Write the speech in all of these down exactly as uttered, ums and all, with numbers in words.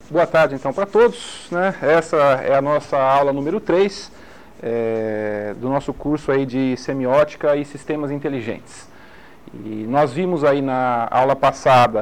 Boa tarde, então, para todos, né? Essa é a nossa aula número três é, do nosso curso aí de Semiótica e Sistemas Inteligentes. E nós vimos aí na aula passada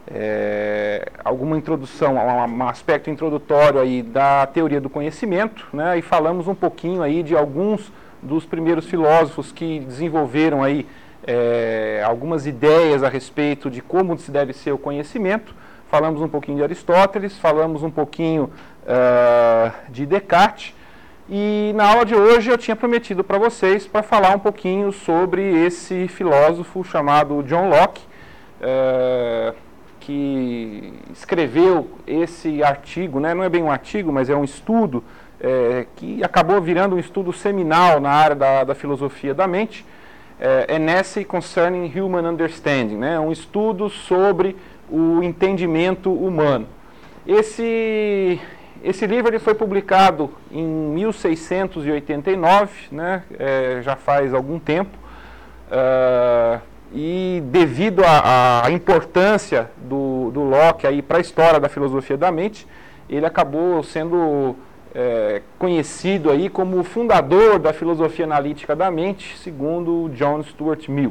é, alguma introdução, um, um aspecto introdutório aí da teoria do conhecimento, né? E falamos um pouquinho aí de alguns dos primeiros filósofos que desenvolveram aí é, algumas ideias a respeito de como se deve ser o conhecimento. Falamos um pouquinho de Aristóteles, falamos um pouquinho uh, de Descartes, e na aula de hoje eu tinha prometido para vocês para falar um pouquinho sobre esse filósofo chamado John Locke, uh, que escreveu esse artigo, né? Não é bem um artigo, mas é um estudo é, que acabou virando um estudo seminal na área da, da filosofia da mente, é, An Essay Concerning Human Understanding, né? Um estudo sobre o entendimento humano. Esse, esse livro ele foi publicado em mil seiscentos e oitenta e nove, né, é, já faz algum tempo, uh, e devido à importância do, do Locke para a história da filosofia da mente, ele acabou sendo é, conhecido aí como o fundador da filosofia analítica da mente, segundo John Stuart Mill.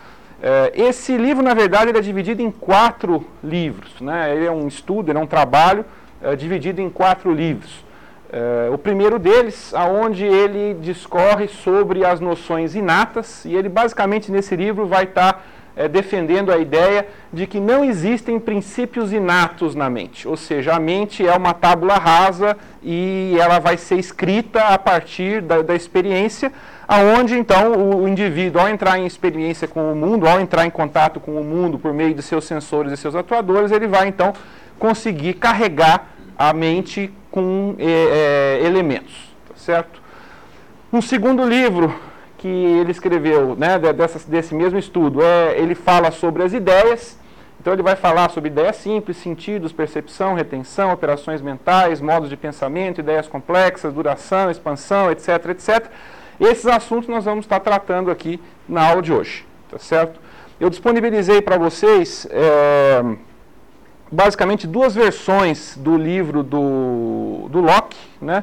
Esse livro, na verdade, ele é dividido em quatro livros, né? Ele é um estudo, ele é um trabalho é, dividido em quatro livros. É, o primeiro deles, aonde ele discorre sobre as noções inatas, e ele basicamente nesse livro vai estar é, defendendo a ideia de que não existem princípios inatos na mente, ou seja, a mente é uma tábula rasa e ela vai ser escrita a partir da, da experiência, aonde então o, o indivíduo, ao entrar em experiência com o mundo, ao entrar em contato com o mundo por meio de seus sensores e seus atuadores, ele vai então conseguir carregar a mente com é, é, elementos, tá certo? Um segundo livro que ele escreveu, né, dessa, desse mesmo estudo, é, ele fala sobre as ideias. Então ele vai falar sobre ideias simples, sentidos, percepção, retenção, operações mentais, modos de pensamento, ideias complexas, duração, expansão, etc, etcétera. Esses assuntos nós vamos estar tratando aqui na aula de hoje, tá certo? Eu disponibilizei para vocês, é, basicamente, duas versões do livro do, do Locke, né?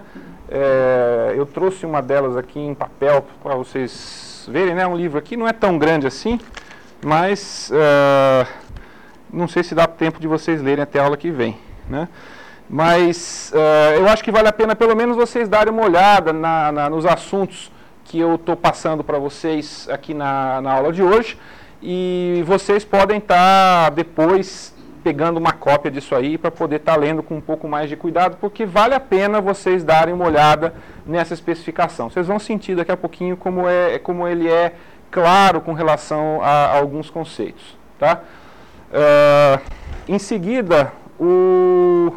É, eu trouxe uma delas aqui em papel para vocês verem, né? Um livro aqui não é tão grande assim, mas é, não sei se dá tempo de vocês lerem até a aula que vem, né? Mas uh, eu acho que vale a pena pelo menos vocês darem uma olhada na, na, nos assuntos que eu estou passando para vocês aqui na, na aula de hoje, e vocês podem estar tá depois pegando uma cópia disso aí para poder estar tá lendo com um pouco mais de cuidado, porque vale a pena vocês darem uma olhada nessa especificação. Vocês vão sentir daqui a pouquinho como, é, como ele é claro com relação a, a alguns conceitos, tá? Uh, em seguida, o...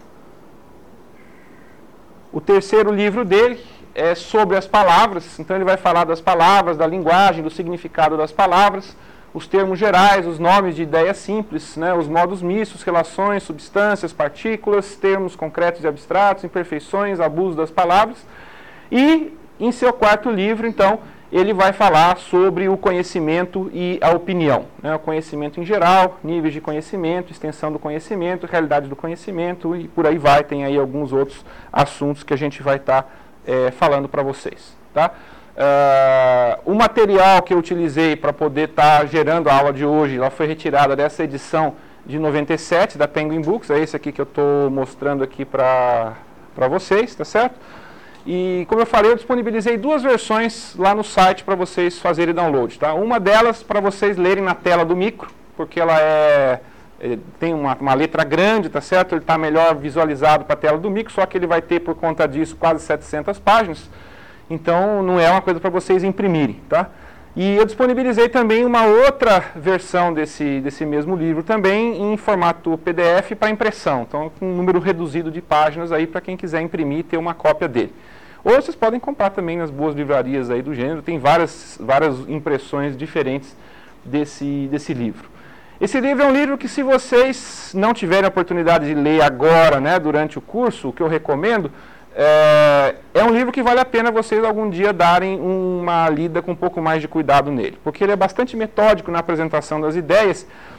O terceiro livro dele é sobre as palavras, então ele vai falar das palavras, da linguagem, do significado das palavras, os termos gerais, os nomes de ideias simples, né, os modos mistos, relações, substâncias, partículas, termos concretos e abstratos, imperfeições, abuso das palavras. E em seu quarto livro, então, ele vai falar sobre o conhecimento e a opinião, né, o conhecimento em geral, níveis de conhecimento, extensão do conhecimento, realidade do conhecimento, e por aí vai, tem aí alguns outros assuntos que a gente vai estar tá, é, falando para vocês. Tá? Uh, o material que eu utilizei para poder estar tá gerando a aula de hoje, ela foi retirada dessa edição de noventa e sete da Penguin Books, é esse aqui que eu estou mostrando aqui para para vocês, tá certo? E, como eu falei, eu disponibilizei duas versões lá no site para vocês fazerem download, tá? Uma delas para vocês lerem na tela do micro, porque ela é, é tem uma, uma letra grande, tá certo? Ele está melhor visualizado para a tela do micro, só que ele vai ter, por conta disso, quase setecentas páginas. Então, não é uma coisa para vocês imprimirem, tá? E eu disponibilizei também uma outra versão desse, desse mesmo livro, também em formato P D F para impressão. Então, com um número reduzido de páginas aí para quem quiser imprimir e ter uma cópia dele. Ou vocês podem comprar também nas boas livrarias aí do gênero, tem várias, várias impressões diferentes desse, desse livro. Esse livro é um livro que, se vocês não tiverem a oportunidade de ler agora, né, durante o curso, o que eu recomendo, é, é um livro que vale a pena vocês algum dia darem uma lida com um pouco mais de cuidado nele, porque ele é bastante metódico na apresentação das ideias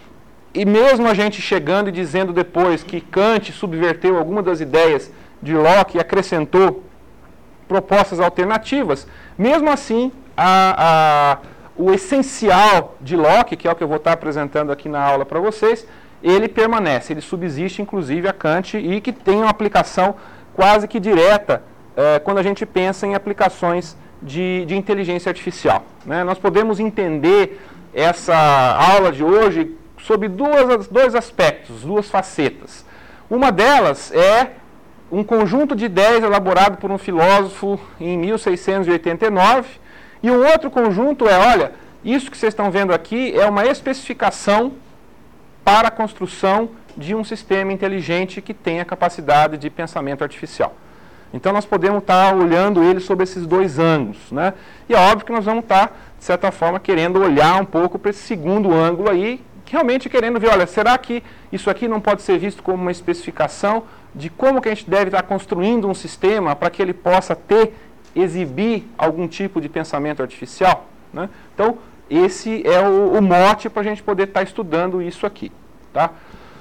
e mesmo a gente chegando e dizendo depois que Kant subverteu algumas das ideias de Locke e acrescentou propostas alternativas, mesmo assim, a, a, o essencial de Locke, que é o que eu vou estar apresentando aqui na aula para vocês, ele permanece, ele subsiste inclusive a Kant e que tem uma aplicação quase que direta eh, quando a gente pensa em aplicações de, de inteligência artificial. Né? Nós podemos entender essa aula de hoje sob duas, dois aspectos, duas facetas. Uma delas é um conjunto de ideias elaborado por um filósofo em mil seiscentos e oitenta e nove, e um outro conjunto é, olha, isso que vocês estão vendo aqui é uma especificação para a construção de um sistema inteligente que tenha capacidade de pensamento artificial. Então nós podemos estar olhando ele sob esses dois ângulos, né? E é óbvio que nós vamos estar, de certa forma, querendo olhar um pouco para esse segundo ângulo aí, realmente querendo ver, olha, será que isso aqui não pode ser visto como uma especificação de como que a gente deve estar construindo um sistema para que ele possa ter, exibir algum tipo de pensamento artificial? Né? Então, esse é o, o mote para a gente poder estar estudando isso aqui. Tá?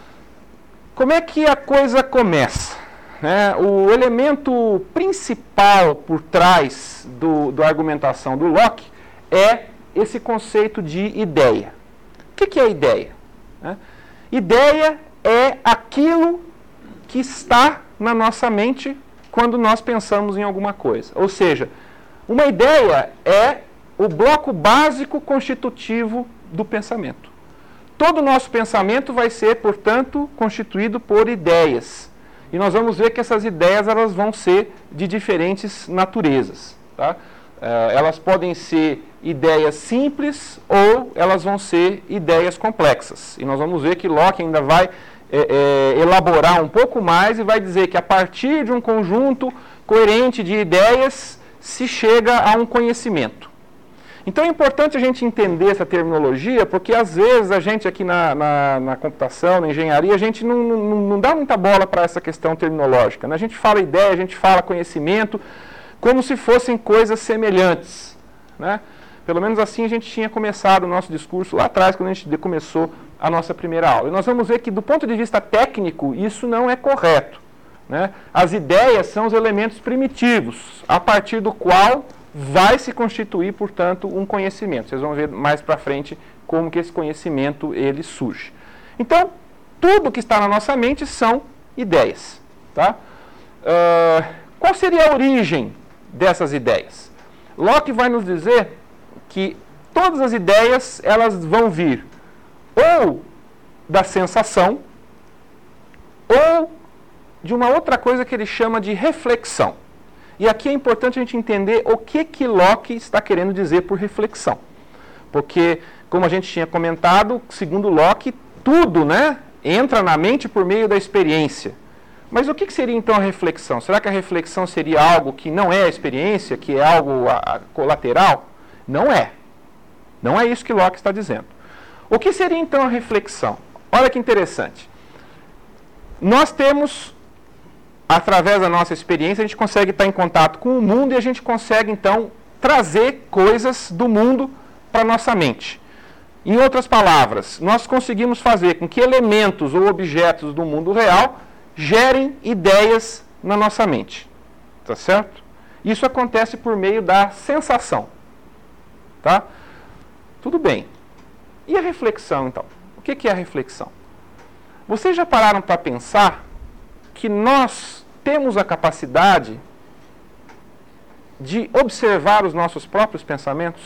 Como é que a coisa começa? Né? O elemento principal por trás do, da argumentação do Locke é esse conceito de ideia. O que, que é ideia? Né? Ideia é aquilo que está na nossa mente quando nós pensamos em alguma coisa. Ou seja, uma ideia é o bloco básico constitutivo do pensamento. Todo o nosso pensamento vai ser, portanto, constituído por ideias. E nós vamos ver que essas ideias elas vão ser de diferentes naturezas. Tá? Uh, elas podem ser ideias simples ou elas vão ser ideias complexas. E nós vamos ver que Locke ainda vai É, é, elaborar um pouco mais e vai dizer que a partir de um conjunto coerente de ideias se chega a um conhecimento. Então é importante a gente entender essa terminologia, porque às vezes a gente aqui na, na, na computação, na engenharia, a gente não, não, não dá muita bola para essa questão terminológica. Né? A gente fala ideia, a gente fala conhecimento, como se fossem coisas semelhantes. Né? Pelo menos assim a gente tinha começado o nosso discurso lá atrás, quando a gente começou a nossa primeira aula. E nós vamos ver que, do ponto de vista técnico, isso não é correto. Né? As ideias são os elementos primitivos, a partir do qual vai se constituir, portanto, um conhecimento. Vocês vão ver mais para frente como que esse conhecimento ele surge. Então, tudo que está na nossa mente são ideias. Tá? Uh, qual seria a origem dessas ideias? Locke vai nos dizer que todas as ideias elas vão vir ou da sensação, ou de uma outra coisa que ele chama de reflexão. E aqui é importante a gente entender o que que Locke está querendo dizer por reflexão. Porque, como a gente tinha comentado, segundo Locke, tudo, né, entra na mente por meio da experiência. Mas o que que seria então a reflexão? Será que a reflexão seria algo que não é a experiência, que é algo a, a, colateral? Não é. Não é isso que Locke está dizendo. O que seria então a reflexão? Olha que interessante. Nós temos, através da nossa experiência, a gente consegue estar em contato com o mundo e a gente consegue então trazer coisas do mundo para a nossa mente. Em outras palavras, nós conseguimos fazer com que elementos ou objetos do mundo real gerem ideias na nossa mente. Tá certo? Isso acontece por meio da sensação. Tá? Tudo bem. E a reflexão, então? O que é a reflexão? Vocês já pararam para pensar que nós temos a capacidade de observar os nossos próprios pensamentos?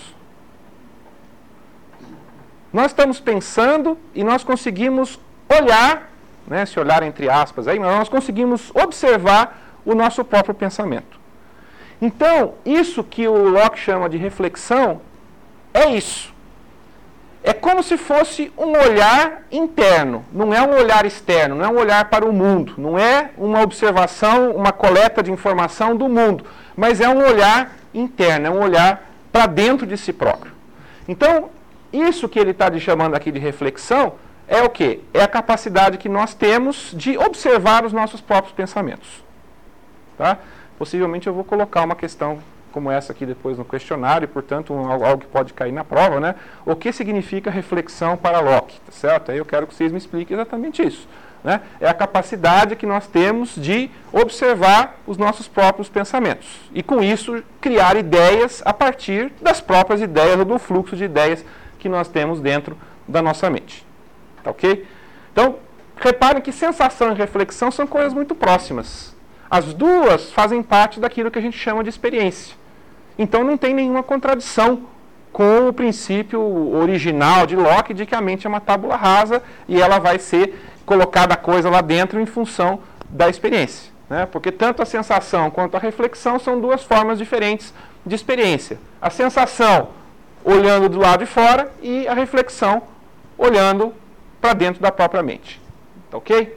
Nós estamos pensando e nós conseguimos olhar, né, se olhar entre aspas, aí, mas nós conseguimos observar o nosso próprio pensamento. Então, isso que o Locke chama de reflexão é isso. É como se fosse um olhar interno, não é um olhar externo, não é um olhar para o mundo, não é uma observação, uma coleta de informação do mundo, mas é um olhar interno, é um olhar para dentro de si próprio. Então, isso que ele está chamando aqui de reflexão é o quê? É a capacidade que nós temos de observar os nossos próprios pensamentos. Tá? Possivelmente eu vou colocar uma questão como essa aqui depois no questionário, e, portanto, um, algo que pode cair na prova, né? O que significa reflexão para Locke, tá certo? Aí eu quero que vocês me expliquem exatamente isso, né? É a capacidade que nós temos de observar os nossos próprios pensamentos e, com isso, criar ideias a partir das próprias ideias ou do fluxo de ideias que nós temos dentro da nossa mente, tá ok? Então, reparem que sensação e reflexão são coisas muito próximas. As duas fazem parte daquilo que a gente chama de experiência. Então não tem nenhuma contradição com o princípio original de Locke de que a mente é uma tábula rasa e ela vai ser colocada a coisa lá dentro em função da experiência, né? Porque tanto a sensação quanto a reflexão são duas formas diferentes de experiência. A sensação olhando do lado de fora e a reflexão olhando para dentro da própria mente. Tá ok?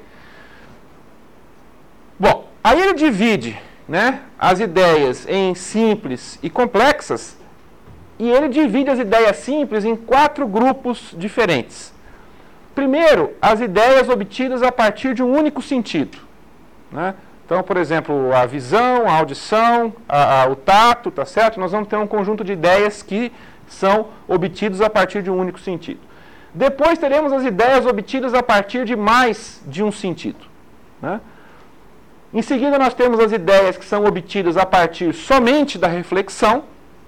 Bom, aí ele divide, né, as ideias em simples e complexas, e ele divide as ideias simples em quatro grupos diferentes. Primeiro, as ideias obtidas a partir de um único sentido, né? Então, por exemplo, a visão, a audição, a, a, o tato, tá certo? Nós vamos ter um conjunto de ideias que são obtidos a partir de um único sentido. Depois teremos as ideias obtidas a partir de mais de um sentido, né? Em seguida, nós temos as ideias que são obtidas a partir somente da reflexão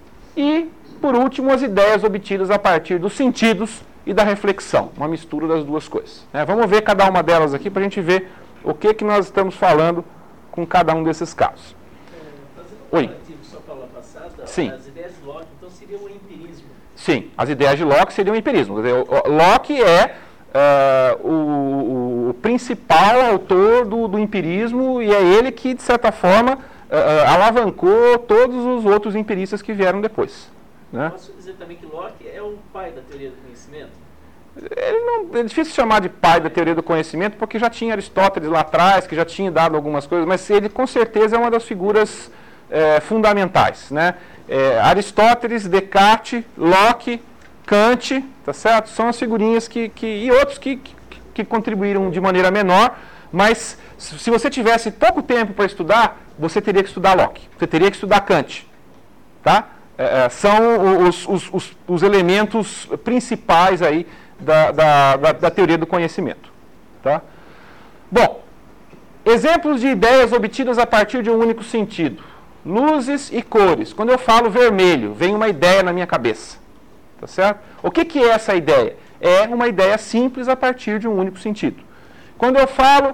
e, por último, as ideias obtidas a partir dos sentidos e da reflexão, uma mistura das duas coisas, né? Vamos ver cada uma delas aqui para a gente ver o que, que nós estamos falando com cada um desses casos. É, fazendo um Oi. comparativo só com a aula passada, Sim. as ideias de Locke, então, seria o empirismo. Sim, as ideias de Locke seriam o empirismo. Quer dizer, o, o Locke é uh, o, o principal autor do, do empirismo e é ele que, de certa forma, uh, alavancou todos os outros empiristas que vieram depois, né? Posso dizer também que Locke é o pai da teoria do conhecimento? Ele não, é difícil chamar de pai da teoria do conhecimento, porque já tinha Aristóteles lá atrás, que já tinha dado algumas coisas, mas ele com certeza é uma das figuras é, fundamentais, né? É, Aristóteles, Descartes, Locke, Kant, tá certo? São as figurinhas que, que e outros que, que, que contribuíram de maneira menor, mas se você tivesse pouco tempo para estudar, você teria que estudar Locke, você teria que estudar Kant, tá? É, são os, os, os, os elementos principais aí da, da, da, da teoria do conhecimento, tá? Bom, exemplos de ideias obtidas a partir de um único sentido. Luzes e cores. Quando eu falo vermelho, vem uma ideia na minha cabeça, tá certo? O que, que é essa ideia? É uma ideia simples a partir de um único sentido. Quando eu falo,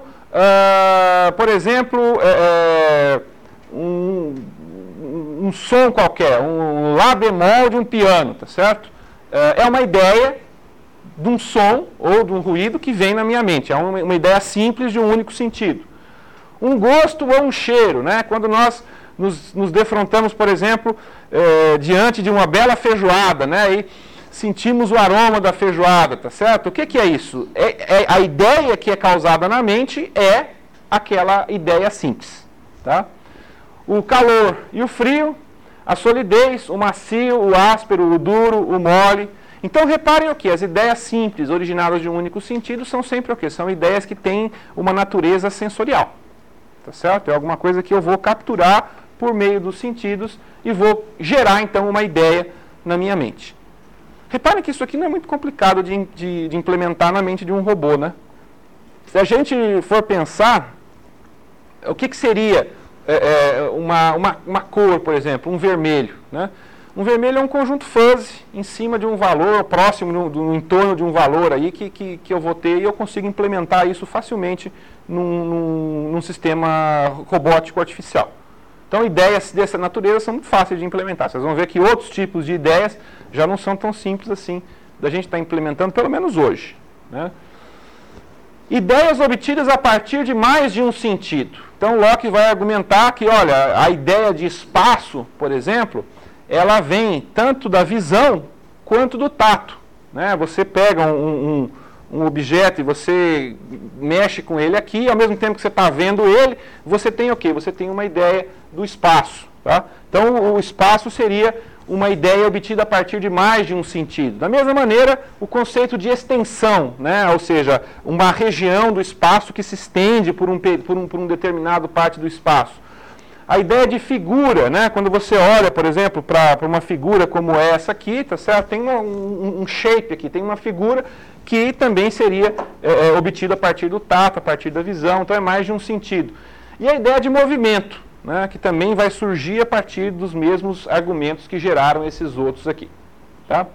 uh, por exemplo, é, um, um som qualquer, um lá bemol de um piano, tá certo? É uma ideia de um som ou de um ruído que vem na minha mente. É uma, uma ideia simples de um único sentido. Um gosto ou um cheiro, né? Quando nós nos, nos defrontamos, por exemplo, é, diante de uma bela feijoada, né? E sentimos o aroma da feijoada, tá certo? O que, que é isso? É, é, a ideia que é causada na mente é aquela ideia simples, tá? O calor e o frio, a solidez, o macio, o áspero, o duro, o mole. Então, reparem o que? As ideias simples, originadas de um único sentido, são sempre o quê? São ideias que têm uma natureza sensorial, tá certo? É alguma coisa que eu vou capturar por meio dos sentidos e vou gerar, então, uma ideia na minha mente. Reparem que isso aqui não é muito complicado de, de, de implementar na mente de um robô, né? Se a gente for pensar, o que, que seria é, uma, uma, uma cor, por exemplo, um vermelho, né? Um vermelho é um conjunto fuzzy em cima de um valor, próximo, no, no entorno de um valor aí que, que, que eu vou ter e eu consigo implementar isso facilmente num, num, num sistema robótico artificial. Então, ideias dessa natureza são muito fáceis de implementar. Vocês vão ver que outros tipos de ideias já não são tão simples assim da gente estar implementando, pelo menos hoje, né? Ideias obtidas a partir de mais de um sentido. Então, Locke vai argumentar que, olha, a ideia de espaço, por exemplo, ela vem tanto da visão quanto do tato, né? Você pega um, um, um objeto e você mexe com ele aqui, e ao mesmo tempo que você está vendo ele, você tem o quê? Você tem uma ideia do espaço, tá? Então, o espaço seria uma ideia obtida a partir de mais de um sentido. Da mesma maneira, o conceito de extensão, né? Ou seja, uma região do espaço que se estende por um, por um, por um determinado parte do espaço. A ideia de figura, né? Quando você olha, por exemplo, para uma figura como essa aqui, tá certo? Tem uma, um, um shape aqui, tem uma figura que também seria é, obtida a partir do tato, a partir da visão, então é mais de um sentido. E a ideia de movimento, né? Que também vai surgir a partir dos mesmos argumentos que geraram esses outros aqui. Tá?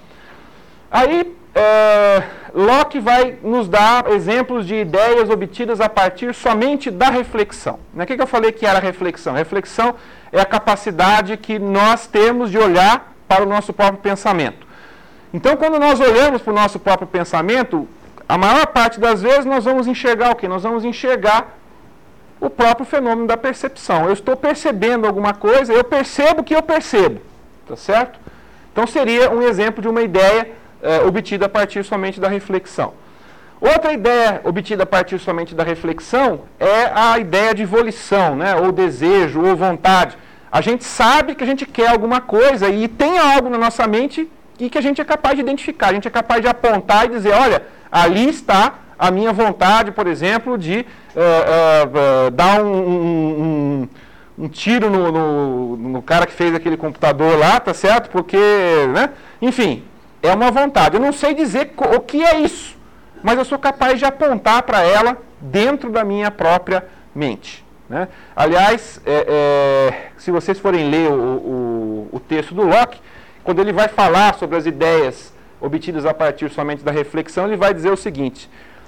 Aí, é, Locke vai nos dar exemplos de ideias obtidas a partir somente da reflexão. O que, que eu falei que era a reflexão? A reflexão é a capacidade que nós temos de olhar para o nosso próprio pensamento. Então, quando nós olhamos para o nosso próprio pensamento, a maior parte das vezes nós vamos enxergar o quê? Nós vamos enxergar o próprio fenômeno da percepção. Eu estou percebendo alguma coisa, eu percebo que eu percebo. Tá certo? Então, seria um exemplo de uma ideia É, obtida a partir somente da reflexão. Outra ideia obtida a partir somente da reflexão é a ideia de volição, né, ou desejo, ou vontade. A gente sabe que a gente quer alguma coisa e tem algo na nossa mente e que a gente é capaz de identificar, a gente é capaz de apontar e dizer, olha, ali está a minha vontade, por exemplo, de uh, uh, uh, dar um, um, um, um tiro no, no, no cara que fez aquele computador lá, tá certo? Porque, né, enfim... É uma vontade. Eu não sei dizer o que é isso, mas eu sou capaz de apontar para ela dentro da minha própria mente. Né? Aliás, é, é, se vocês forem ler o, o, o texto do Locke, quando ele vai falar sobre as ideias obtidas a partir somente da reflexão, ele vai dizer o seguinte,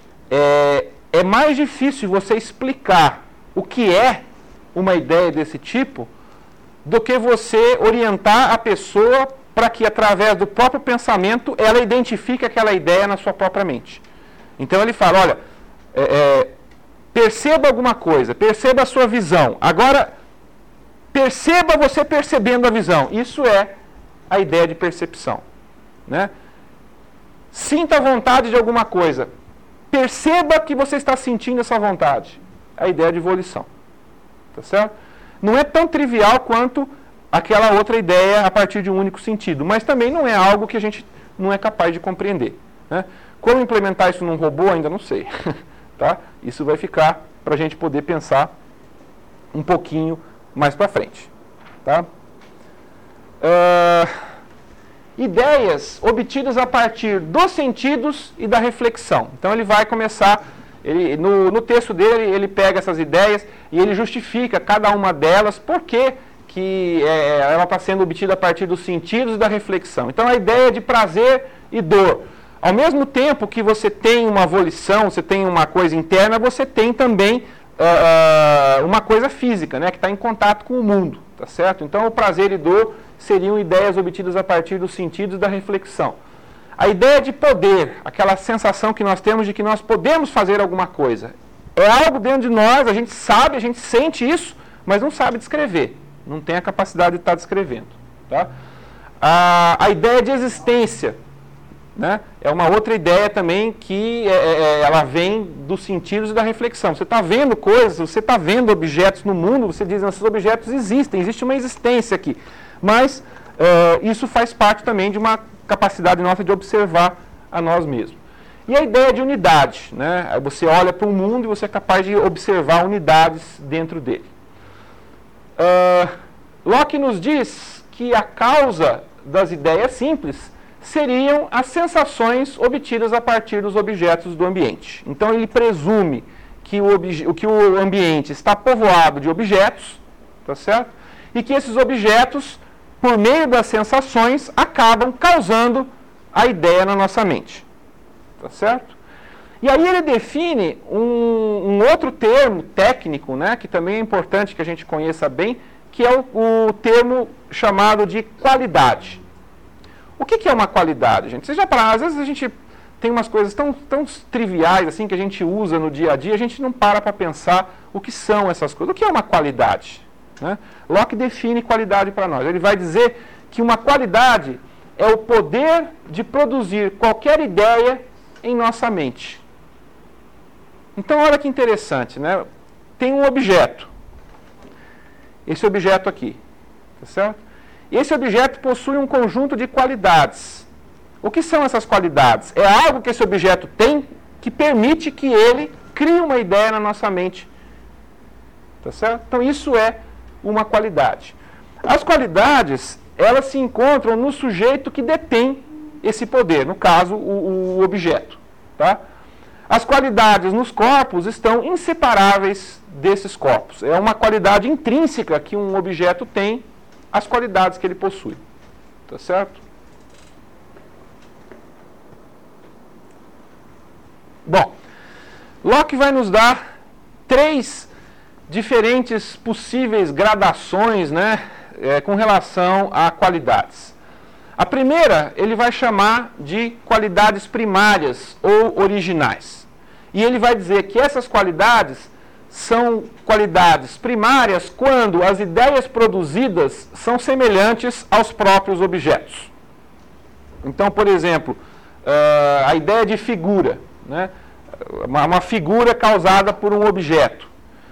é, é mais difícil você explicar o que é uma ideia desse tipo do que você orientar a pessoa para que, através do próprio pensamento, ela identifique aquela ideia na sua própria mente. Então ele fala, olha, é, é, perceba alguma coisa, perceba a sua visão. Agora, perceba você percebendo a visão. Isso é a ideia de percepção. Né? Sinta a vontade de alguma coisa. Perceba que você está sentindo essa vontade. A ideia de volição. Tá certo? Não é tão trivial quanto aquela outra ideia a partir de um único sentido, mas também não é algo que a gente não é capaz de compreender. Né? Como implementar isso num robô, ainda não sei. Tá? Isso vai ficar para a gente poder pensar um pouquinho mais para frente. Tá? Uh, ideias obtidas a partir dos sentidos e da reflexão. Então ele vai começar, ele, no, no texto dele ele pega essas ideias e ele justifica cada uma delas, por que que é, ela está sendo obtida a partir dos sentidos e da reflexão. Então, a ideia de prazer e dor. Ao mesmo tempo que você tem uma volição, você tem uma coisa interna, você tem também uh, uma coisa física, né, que está em contato com o mundo. Tá certo? Então, o prazer e dor seriam ideias obtidas a partir dos sentidos e da reflexão. A ideia de poder, aquela sensação que nós temos de que nós podemos fazer alguma coisa. É algo dentro de nós, a gente sabe, a gente sente isso, mas não sabe descrever. Não tem a capacidade de estar descrevendo. Tá? A, a ideia de existência, né, é uma outra ideia também que é, é, ela vem dos sentidos e da reflexão. Você está vendo coisas, você está vendo objetos no mundo, você diz, esses objetos existem, existe uma existência aqui. Mas é, isso faz parte também de uma capacidade nossa de observar a nós mesmos. E a ideia de unidade, né? Você olha para o mundo e você é capaz de observar unidades dentro dele. Uh, Locke nos diz que a causa das ideias simples seriam as sensações obtidas a partir dos objetos do ambiente. Então ele presume que o, que o ambiente está povoado de objetos, tá certo? E que esses objetos, por meio das sensações, acabam causando a ideia na nossa mente. Tá certo? E aí ele define um, um outro termo técnico, né, que também é importante que a gente conheça bem, que é o, o termo chamado de qualidade. O que, que é uma qualidade, gente? Vocês já pararam, às vezes a gente tem umas coisas tão, tão triviais assim que a gente usa no dia a dia, a gente não para para pensar o que são essas coisas. O que é uma qualidade? Né? Locke define qualidade para nós. Ele vai dizer que uma qualidade é o poder de produzir qualquer ideia em nossa mente. Então, olha que interessante, né? Tem um objeto. Esse objeto aqui, tá certo? E esse objeto possui um conjunto de qualidades. O que são essas qualidades? É algo que esse objeto tem que permite que ele crie uma ideia na nossa mente. Tá certo? Então, isso é uma qualidade. As qualidades, elas se encontram no sujeito que detém esse poder, no caso, o, o objeto. Tá? As qualidades nos corpos estão inseparáveis desses corpos. É uma qualidade intrínseca que um objeto tem, as qualidades que ele possui. Tá certo? Bom, Locke vai nos dar três diferentes possíveis gradações, né, é, com relação a qualidades. A primeira, ele vai chamar de qualidades primárias ou originais. E ele vai dizer que essas qualidades são qualidades primárias quando as ideias produzidas são semelhantes aos próprios objetos. Então, por exemplo, uh, a ideia de figura, né? uma, uma figura causada por um objeto.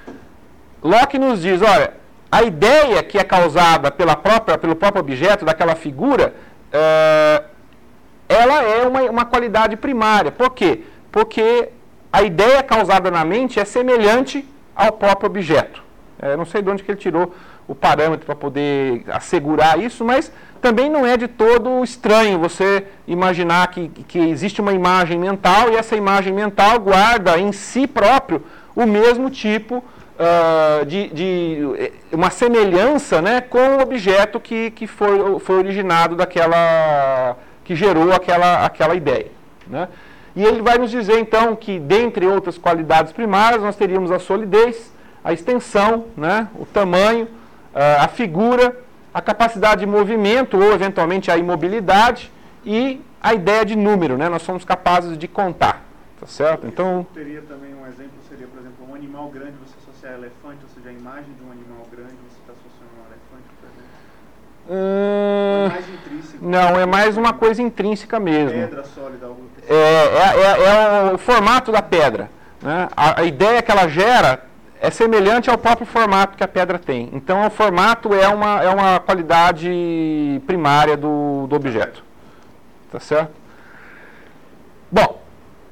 Locke nos diz, olha, a ideia que é causada pela própria, pelo próprio objeto, daquela figura, uh, ela é uma, uma qualidade primária. Por quê? Porque a ideia causada na mente é semelhante ao próprio objeto. Eu não sei de onde que ele tirou o parâmetro para poder assegurar isso, mas também não é de todo estranho você imaginar que, que existe uma imagem mental e essa imagem mental guarda em si próprio o mesmo tipo uh, de, de uma semelhança, né, com o objeto que, que foi, foi originado daquela, que gerou aquela, aquela ideia, né? E ele vai nos dizer, então, que, dentre outras qualidades primárias, nós teríamos a solidez, a extensão, né, o tamanho, a figura, a capacidade de movimento, ou, eventualmente, a imobilidade, e a ideia de número, né? Nós somos capazes de contar, tá certo? Então... Teria também um exemplo, seria, por exemplo, um animal grande, você associar a elefante, ou seja, a imagem de um animal grande, você está associando a um elefante, por exemplo? Hum... É mais intrínseco. Não, é mais uma coisa intrínseca mesmo. Pedra sólida, algo que É, é, é, é o formato da pedra, né? A, a ideia que ela gera é semelhante ao próprio formato que a pedra tem. Então, o formato é uma, é uma qualidade primária do, do objeto. Tá certo? Bom,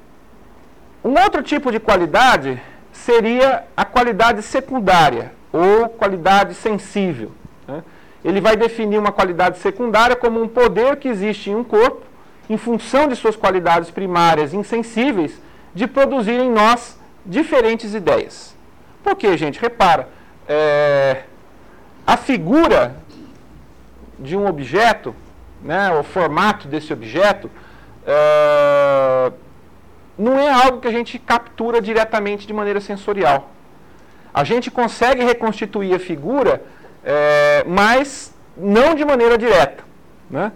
um outro tipo de qualidade seria a qualidade secundária, ou qualidade sensível, né? Ele vai definir uma qualidade secundária como um poder que existe em um corpo, em função de suas qualidades primárias insensíveis, de produzir em nós diferentes ideias. Por quê, gente? Repara, é, a figura de um objeto, né, o formato desse objeto, é, não é algo que a gente captura diretamente de maneira sensorial. A gente consegue reconstituir a figura, é, mas não de maneira direta, né?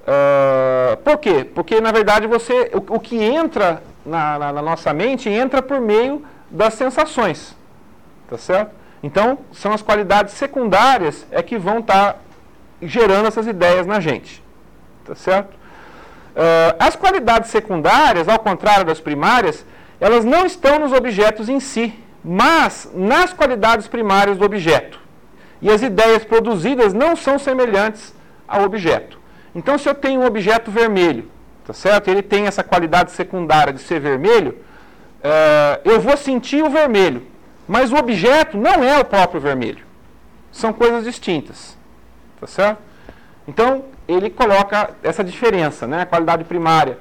Uh, por quê? Porque, na verdade, você, o, o que entra na, na, na nossa mente entra por meio das sensações. Tá certo? Então, são as qualidades secundárias é que vão estar tá gerando essas ideias na gente. Tá certo? Uh, as qualidades secundárias, ao contrário das primárias, elas não estão nos objetos em si, mas nas qualidades primárias do objeto. E as ideias produzidas não são semelhantes ao objeto. Então, se eu tenho um objeto vermelho, tá certo? Ele tem essa qualidade secundária de ser vermelho, uh, eu vou sentir o vermelho, mas o objeto não é o próprio vermelho. São coisas distintas, tá certo? Então, ele coloca essa diferença, né? A qualidade primária,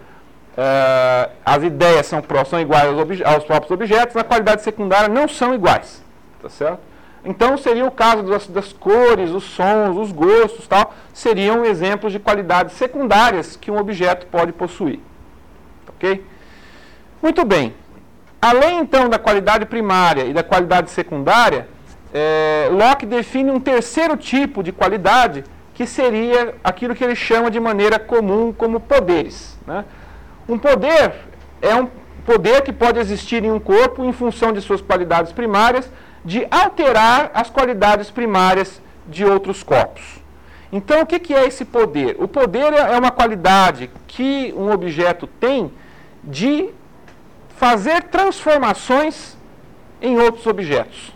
uh, as ideias são, são iguais aos, aos próprios objetos, a qualidade secundária não são iguais, tá certo? Então, seria o caso das, das cores, os sons, os gostos, tal, seriam exemplos de qualidades secundárias que um objeto pode possuir. Ok? Muito bem. Além, então, da qualidade primária e da qualidade secundária, é, Locke define um terceiro tipo de qualidade, que seria aquilo que ele chama de maneira comum como poderes, né? Um poder é um poder que pode existir em um corpo em função de suas qualidades primárias, de alterar as qualidades primárias de outros corpos. Então, o que é esse poder? O poder é uma qualidade que um objeto tem de fazer transformações em outros objetos.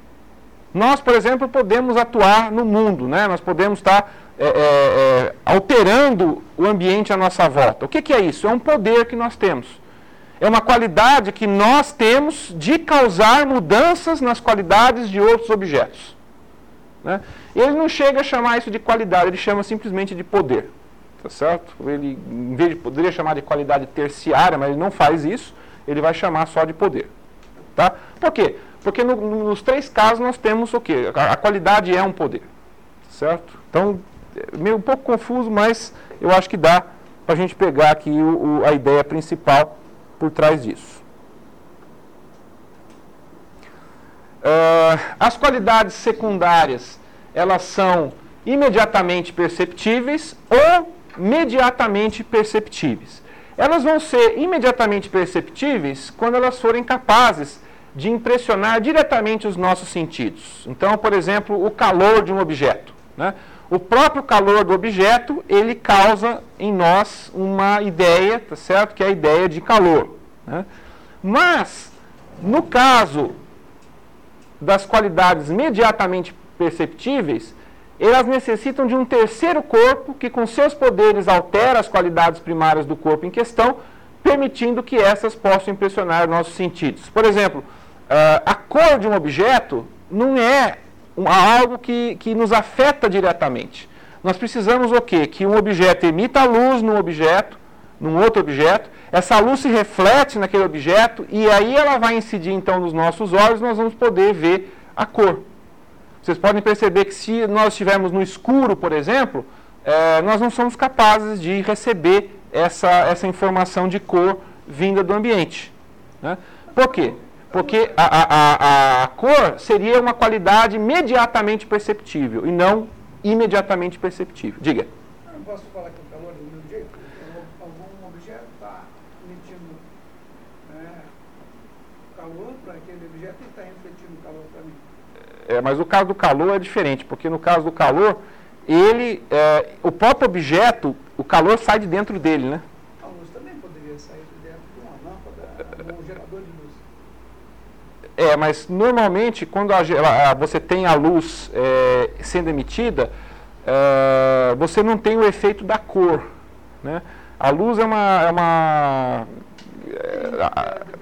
Nós, por exemplo, podemos atuar no mundo, né? Nós podemos estar é, é, alterando o ambiente à nossa volta. O que é isso? É um poder que nós temos. É uma qualidade que nós temos de causar mudanças nas qualidades de outros objetos. né? Ele não chega a chamar isso de qualidade, ele chama simplesmente de poder. Tá certo? Ele, em vez de poderia chamar de qualidade terciária, mas ele não faz isso, ele vai chamar só de poder. Tá? Por quê? Porque no, nos três casos nós temos o quê? A, a qualidade é um poder. Certo? Então, é meio um pouco confuso, mas eu acho que dá para a gente pegar aqui o, o, a ideia principal por trás disso. Uh, as qualidades secundárias, elas são imediatamente perceptíveis ou mediatamente perceptíveis. Elas vão ser imediatamente perceptíveis quando elas forem capazes de impressionar diretamente os nossos sentidos. Então, por exemplo, o calor de um objeto, né? O próprio calor do objeto, ele causa em nós uma ideia, tá certo? Que é a ideia de calor, né? Mas, no caso das qualidades imediatamente perceptíveis, elas necessitam de um terceiro corpo que, com seus poderes, altera as qualidades primárias do corpo em questão, permitindo que essas possam impressionar nossos sentidos. Por exemplo, a cor de um objeto não é algo que, que nos afeta diretamente. Nós precisamos o quê? Que um objeto emita luz num objeto, num outro objeto, essa luz se reflete naquele objeto e aí ela vai incidir então nos nossos olhos e nós vamos poder ver a cor. Vocês podem perceber que se nós estivermos no escuro, por exemplo, é, nós não somos capazes de receber essa, essa informação de cor vinda do ambiente, né? Por quê? Porque a, a, a, a cor seria uma qualidade imediatamente perceptível e não imediatamente perceptível. Diga. Eu não posso falar que o calor é do mesmo jeito. Algum objeto está emitindo né, calor para aquele objeto e está refletindo calor para mim. É, mas o caso do calor é diferente, porque no caso do calor, ele, é, o próprio objeto, o calor sai de dentro dele, né? A luz também poderia sair de dentro de uma lâmpada, um gerador de luz. É, mas normalmente quando a, a, você tem a luz é, sendo emitida, é, você não tem o efeito da cor, né? A luz é uma... É, uma, é,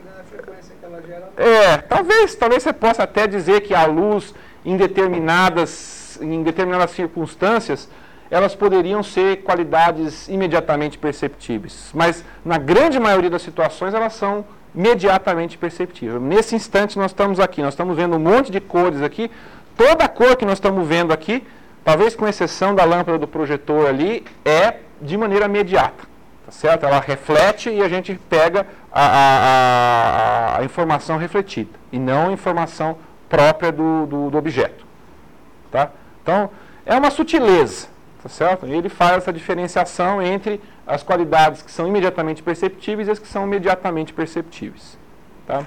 É, talvez, talvez você possa até dizer que a luz em determinadas, em determinadas circunstâncias, elas poderiam ser qualidades imediatamente perceptíveis. Mas na grande maioria das situações elas são imediatamente perceptíveis. Nesse instante nós estamos aqui, nós estamos vendo um monte de cores aqui, toda a cor que nós estamos vendo aqui, talvez com exceção da lâmpada do projetor ali, é de maneira imediata. Certo? Ela reflete e a gente pega a, a, a, a informação refletida e não a informação própria do, do, do objeto. Tá? Então, é uma sutileza, tá certo? E ele faz essa diferenciação entre as qualidades que são imediatamente perceptíveis e as que são imediatamente perceptíveis. Tá?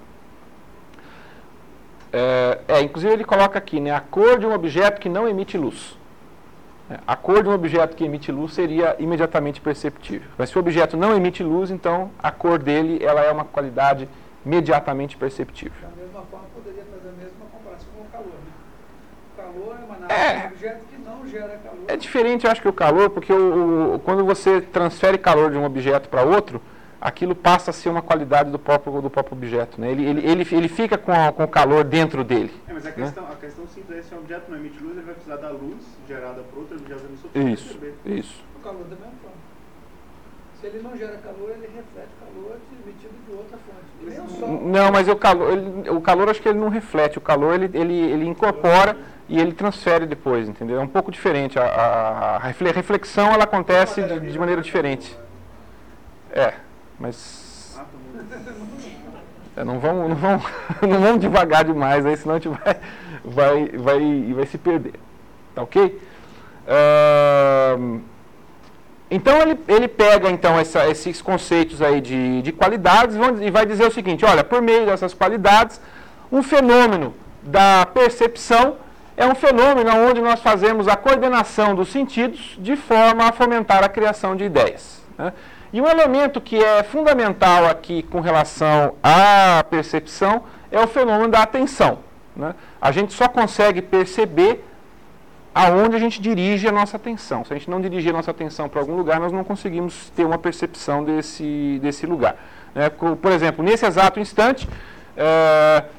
É, é, inclusive ele coloca aqui, né, a cor de um objeto que não emite luz. A cor de um objeto que emite luz seria imediatamente perceptível. Mas se o objeto não emite luz, então a cor dele ela é uma qualidade imediatamente perceptível. Da mesma forma, poderia fazer a mesma comparação com o calor. Né? O calor é emanado É. de um objeto que não gera calor. É diferente, eu acho, que o calor, porque o, o, quando você transfere calor de um objeto para outro, aquilo passa a ser uma qualidade do próprio, do próprio objeto. Né? Ele, ele, ele, ele fica com, a, com o calor dentro dele. É, mas a né? questão, a questão simples é se o objeto não emite luz, ele vai precisar da luz gerada por outro objeto emissor. Isso, isso. O calor da mesma forma. Se ele não gera calor, ele reflete calor emitido de outra fonte. Nem o sol. Não, mas o calor, ele, o calor acho que ele não reflete. O calor ele, ele, ele incorpora e ele transfere depois, entendeu? É um pouco diferente. A, a, a reflexão ela acontece de, de maneira diferente. É, mas... É, não vamos, não vamos, não vamos devagar demais, aí, senão a gente vai, vai, vai, vai se perder. Tá ok? Uh, então ele, ele pega então essa, esses conceitos aí de, de qualidades e vai dizer o seguinte: olha, por meio dessas qualidades, um fenômeno da percepção é um fenômeno onde nós fazemos a coordenação dos sentidos de forma a fomentar a criação de ideias. Né? E um elemento que é fundamental aqui com relação à percepção é o fenômeno da atenção. Né? A gente só consegue perceber aonde a gente dirige a nossa atenção. Se a gente não dirigir a nossa atenção para algum lugar, nós não conseguimos ter uma percepção desse, desse lugar. Né? Por exemplo, nesse exato instante, é,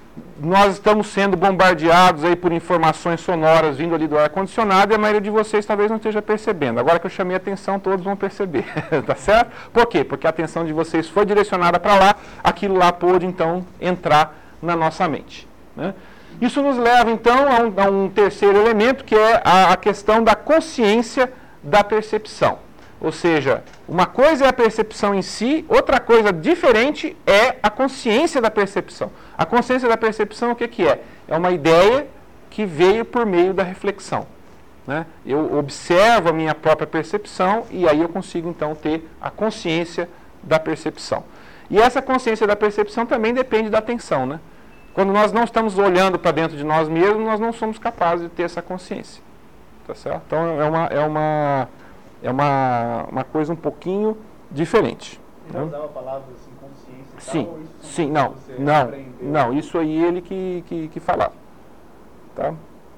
nós estamos sendo bombardeados aí por informações sonoras vindo ali do ar-condicionado e a maioria de vocês talvez não esteja percebendo. Agora que eu chamei a atenção, todos vão perceber, tá certo? Por quê? Porque a atenção de vocês foi direcionada para lá, aquilo lá pôde então entrar na nossa mente, né? Isso nos leva então a um, a um terceiro elemento, que é a, a questão da consciência da percepção. Ou seja, uma coisa é a percepção em si, outra coisa diferente é a consciência da percepção. A consciência da percepção, o que, que é? É uma ideia que veio por meio da reflexão, né? Eu observo a minha própria percepção e aí eu consigo então ter a consciência da percepção. E essa consciência da percepção também depende da atenção, né? Quando nós não estamos olhando para dentro de nós mesmos, nós não somos capazes de ter essa consciência, tá certo? Então é uma... É uma É uma, uma coisa um pouquinho diferente. Ele usava palavras assim, consciência e Sim, tal, ou isso sim, não, você não, aprendeu? não, isso aí ele que, que, que falava. Tá?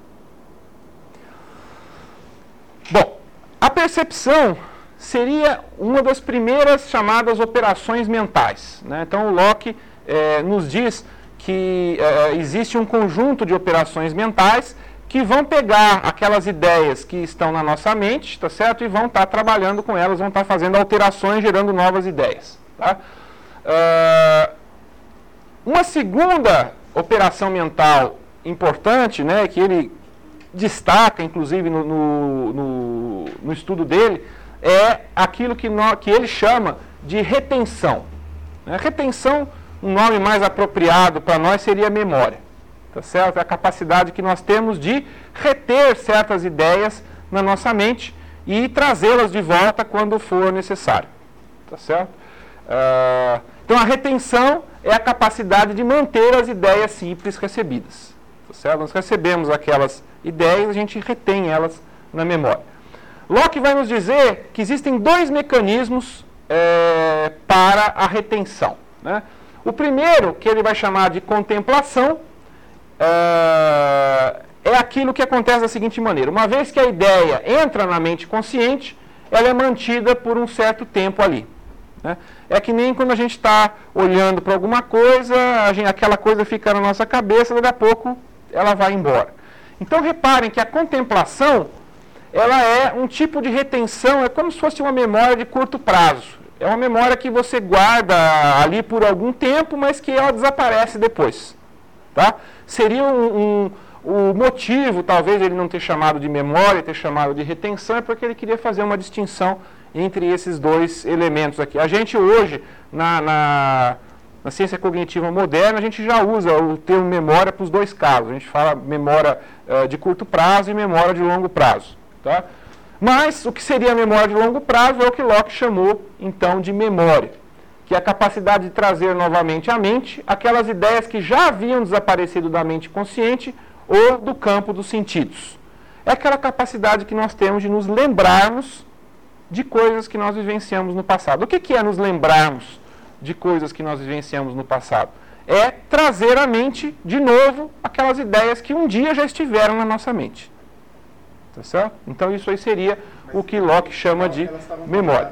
Bom, a percepção seria uma das primeiras chamadas operações mentais, né? Então o Locke eh, nos diz que eh, existe um conjunto de operações mentais que vão pegar aquelas ideias que estão na nossa mente, tá certo? E vão estar trabalhando com elas, vão estar fazendo alterações, gerando novas ideias, tá? Uh, uma segunda operação mental importante, né, que ele destaca, inclusive, no, no, no, no estudo dele, é aquilo que, no, que ele chama de retenção. Né? Retenção, um nome mais apropriado para nós seria memória. Tá certo? É a capacidade que nós temos de reter certas ideias na nossa mente e trazê-las de volta quando for necessário. Tá certo? Uh, então, a retenção é a capacidade de manter as ideias simples recebidas. Tá certo? Nós recebemos aquelas ideias, a gente retém elas na memória. Locke vai nos dizer que existem dois mecanismos é, para a retenção, né? O primeiro, que ele vai chamar de contemplação, Uh, é aquilo que acontece da seguinte maneira: uma vez que a ideia entra na mente consciente, ela é mantida por um certo tempo ali, né? É que nem quando a gente está olhando para alguma coisa, a gente, aquela coisa fica na nossa cabeça, daqui a pouco ela vai embora. Então reparem que a contemplação, ela é um tipo de retenção, é como se fosse uma memória de curto prazo. É uma memória que você guarda ali por algum tempo, mas que ela desaparece depois, tá? Seria um, um, o motivo, talvez, ele não ter chamado de memória, ter chamado de retenção, é porque ele queria fazer uma distinção entre esses dois elementos aqui. A gente hoje, na, na, na ciência cognitiva moderna, a gente já usa o termo memória para os dois casos. A gente fala memória uh, de curto prazo e memória de longo prazo, tá? Mas o que seria a memória de longo prazo é o que Locke chamou, então, de memória, que é a capacidade de trazer novamente à mente aquelas ideias que já haviam desaparecido da mente consciente ou do campo dos sentidos. É aquela capacidade que nós temos de nos lembrarmos de coisas que nós vivenciamos no passado. O que, que é nos lembrarmos de coisas que nós vivenciamos no passado? É trazer à mente, de novo, aquelas ideias que um dia já estiveram na nossa mente. Tá certo? Então isso aí seria Mas o que Locke chama de memória.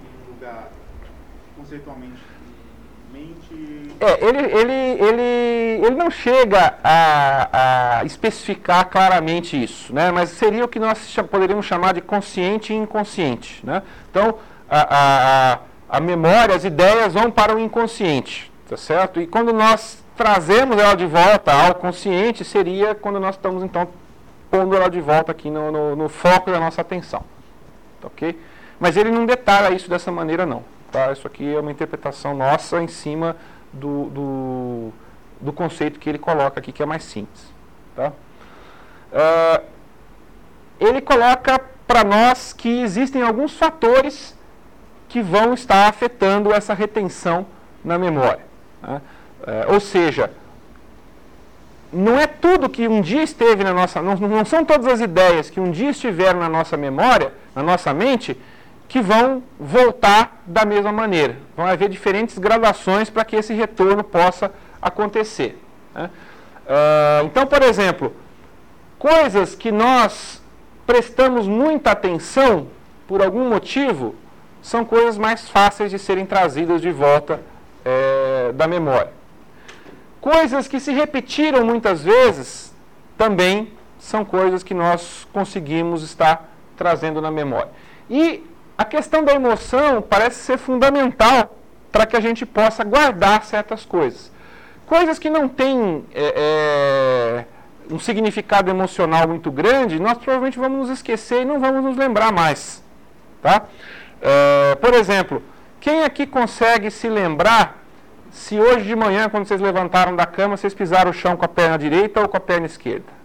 Conceitualmente, mente... É, ele, ele, ele, ele não chega a, a especificar claramente isso, né? Mas seria o que nós poderíamos chamar de consciente e inconsciente, né? Então, a, a, a memória, as ideias vão para o inconsciente, tá certo? E quando nós trazemos ela de volta ao consciente, seria quando nós estamos, então, pondo ela de volta aqui no, no, no foco da nossa atenção, tá, ok? Mas ele não detalha isso dessa maneira, não. Tá? Isso aqui é uma interpretação nossa em cima do, do, do conceito que ele coloca aqui, que é mais simples. Tá? Uh, ele coloca para nós que existem alguns fatores que vão estar afetando essa retenção na memória. Né? Uh, ou seja, não é tudo que um dia esteve na nossa... Não, não são todas as ideias que um dia estiveram na nossa memória, na nossa mente, que vão voltar da mesma maneira. Vão haver diferentes gradações para que esse retorno possa acontecer. Né? Uh, então, por exemplo, coisas que nós prestamos muita atenção, por algum motivo, são coisas mais fáceis de serem trazidas de volta é, da memória. coisas que se repetiram muitas vezes também são coisas que nós conseguimos estar trazendo na memória. E a questão da emoção parece ser fundamental para que a gente possa guardar certas coisas. Coisas que não têm é, é, um significado emocional muito grande, nós provavelmente vamos nos esquecer e não vamos nos lembrar mais. Tá? É, por exemplo, quem aqui consegue se lembrar se hoje de manhã, quando vocês levantaram da cama, vocês pisaram o chão com a perna direita ou com a perna esquerda?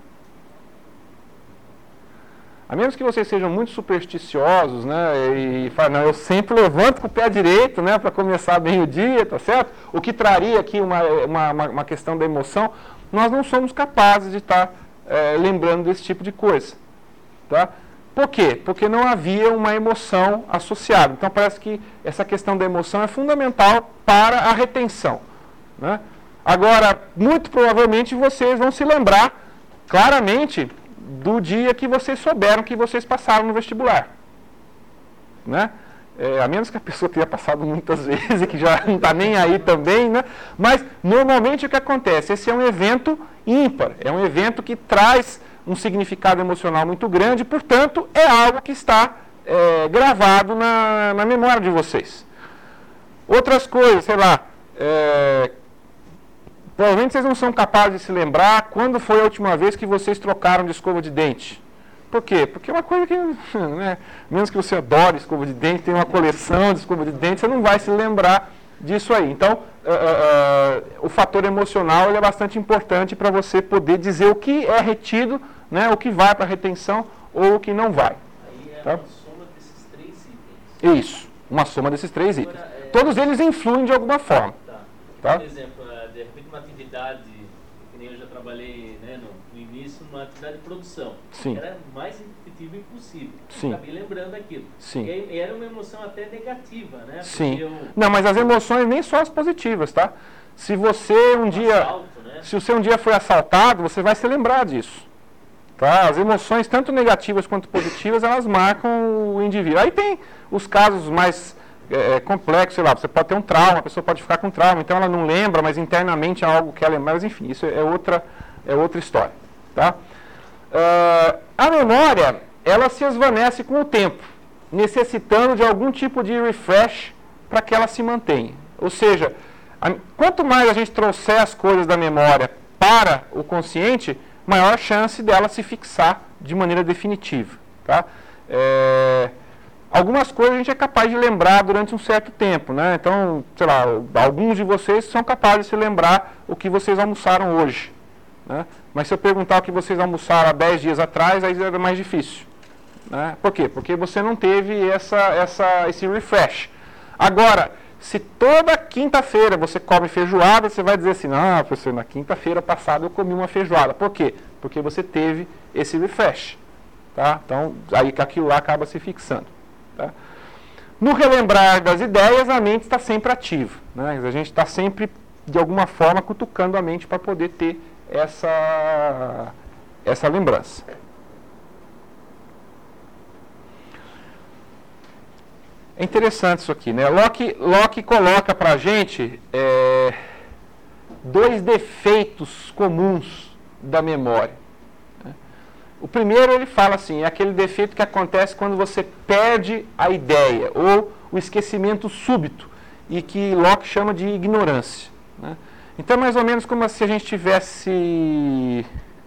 A menos que vocês sejam muito supersticiosos, né, e falem, não, eu sempre levanto com o pé direito, né, para começar bem o dia, tá certo? O que traria aqui uma, uma, uma questão da emoção, nós não somos capazes de estar é, lembrando desse tipo de coisa, tá? Por quê? Porque não havia uma emoção associada. Então parece que essa questão da emoção é fundamental para a retenção, né? Agora, muito provavelmente vocês vão se lembrar claramente do dia que vocês souberam que vocês passaram no vestibular, né? É, a menos que a pessoa tenha passado muitas vezes e que já não está nem aí também, né? Mas normalmente o que acontece? Esse é um evento ímpar, é um evento que traz um significado emocional muito grande, portanto é algo que está é, gravado na, na memória de vocês. Outras coisas, sei lá, é, provavelmente vocês não são capazes de se lembrar quando foi a última vez que vocês trocaram de escova de dente. Por quê? Porque é uma coisa que, né, menos que você adore escova de dente, tem uma coleção de escova de dente, você não vai se lembrar disso aí. Então, uh, uh, o fator emocional ele é bastante importante para você poder dizer o que é retido, né, o que vai para a retenção ou o que não vai. Aí é tá? uma soma desses três itens. Isso, uma soma desses três Agora, itens. é... Todos eles influem de alguma forma. Tá. Tá? Por exemplo, de repente uma atividade, que nem eu já trabalhei, né, no, no início, uma atividade de produção. Sim. Era mais repetitivo impossível. Sim. Acabei lembrando aquilo. Sim. E aí, era uma emoção até negativa, né? Porque Sim. eu... Não, mas as emoções nem só as positivas, tá? Se você um dia, assalto, né? se você um dia foi assaltado, você vai se lembrar disso. Tá? As emoções, tanto negativas quanto positivas, elas marcam o indivíduo. Aí tem os casos mais é, complexos, sei lá, você pode ter um trauma, a pessoa pode ficar com trauma, então ela não lembra, mas internamente é algo que ela lembra. Mas enfim, isso é outra, é outra história. Tá? Uh, a memória, ela se esvanece com o tempo, necessitando de algum tipo de refresh para que ela se mantenha. Ou seja, a, quanto mais a gente trouxer as coisas da memória para o consciente, maior chance dela se fixar de maneira definitiva. Tá? É, algumas coisas a gente é capaz de lembrar durante um certo tempo, né? Então, sei lá, alguns de vocês são capazes de se lembrar o que vocês almoçaram hoje, né? Mas se eu perguntar o que vocês almoçaram há dez dias atrás, aí é mais difícil, né? Por quê? Porque você não teve essa, essa, esse refresh. Agora, se toda quinta-feira você come feijoada, você vai dizer assim, não, professor, na quinta-feira passada eu comi uma feijoada. Por quê? Porque você teve esse refresh. Tá? Então, aí aquilo lá acaba se fixando. Tá? No relembrar das ideias, a mente está sempre ativa, né? A gente está sempre, de alguma forma, cutucando a mente para poder ter essa, essa lembrança. É interessante isso aqui, né? Locke, Locke coloca para a gente é, dois defeitos comuns da memória. O primeiro, ele fala assim, é aquele defeito que acontece quando você perde a ideia, ou o esquecimento súbito, e que Locke chama de ignorância, né? Então é mais ou menos como se a gente tivesse...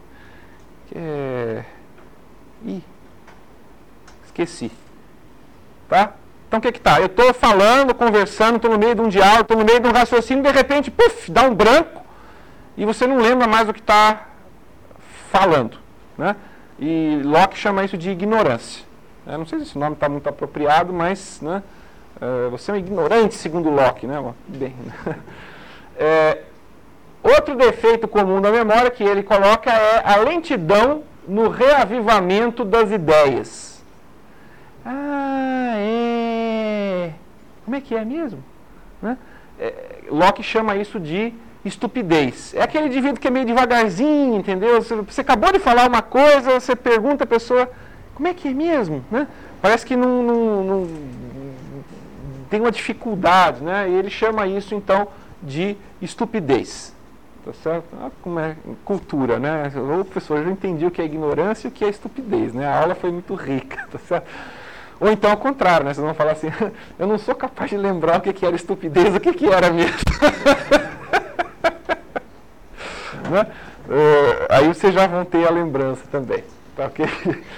É, ih, esqueci. Tá? Então o que que tá? Eu estou falando, conversando, estou no meio de um diálogo, estou no meio de um raciocínio, de repente, puf, dá um branco, e você não lembra mais do que está falando, né? E Locke chama isso de ignorância. Eu não sei se esse nome está muito apropriado, mas, né, uh, você é um ignorante, segundo Locke, né? Bem, né? É, outro defeito comum da memória que ele coloca é a lentidão no reavivamento das ideias. Ah, é... Como é que é mesmo? Né? É, Locke chama isso de estupidez. É aquele indivíduo que é meio devagarzinho, entendeu? Você, você acabou de falar uma coisa, você pergunta a pessoa, como é que é mesmo? Né? Parece que não, não, não tem uma dificuldade, né? E ele chama isso, então, de estupidez. tá certo? Ah, como é cultura, né? Ou professor, eu já entendi o que é ignorância e o que é estupidez, né? A aula foi muito rica, tá certo? Ou então ao contrário, né? Vocês vão falar assim, eu não sou capaz de lembrar o que, que era estupidez, o que, que era mesmo. Né? Uh, aí vocês já vão ter a lembrança também, tá ok?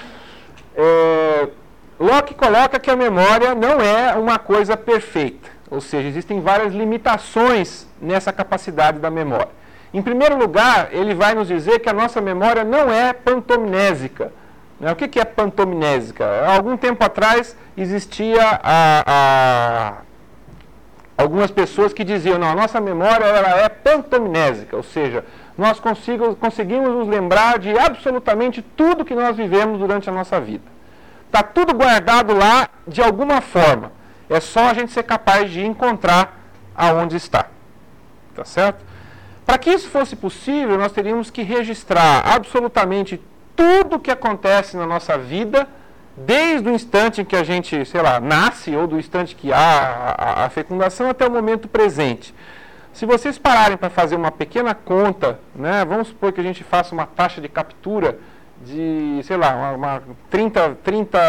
É, Locke coloca que a memória não é uma coisa perfeita, ou seja, existem várias limitações nessa capacidade da memória. Em primeiro lugar, ele vai nos dizer que a nossa memória não é pantomnésica. Né? O que, que é pantomnésica? Há algum tempo atrás existia a, a, algumas pessoas que diziam, não, a nossa memória ela é pantomnésica, ou seja, nós consigo, conseguimos nos lembrar de absolutamente tudo que nós vivemos durante a nossa vida. Está tudo guardado lá de alguma forma. É só a gente ser capaz de encontrar aonde está. Tá certo? Para que isso fosse possível, nós teríamos que registrar absolutamente tudo que acontece na nossa vida, desde o instante em que a gente, sei lá, nasce, ou do instante que há a, a, a fecundação até o momento presente. Se vocês pararem para fazer uma pequena conta, né, vamos supor que a gente faça uma taxa de captura de, sei lá, uma, uma trinta, trinta,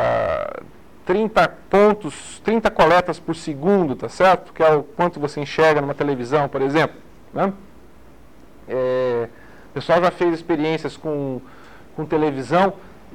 trinta pontos, trinta coletas por segundo, tá certo? Que é o quanto você enxerga numa televisão, por exemplo. Né? É, o pessoal já fez experiências com, com televisão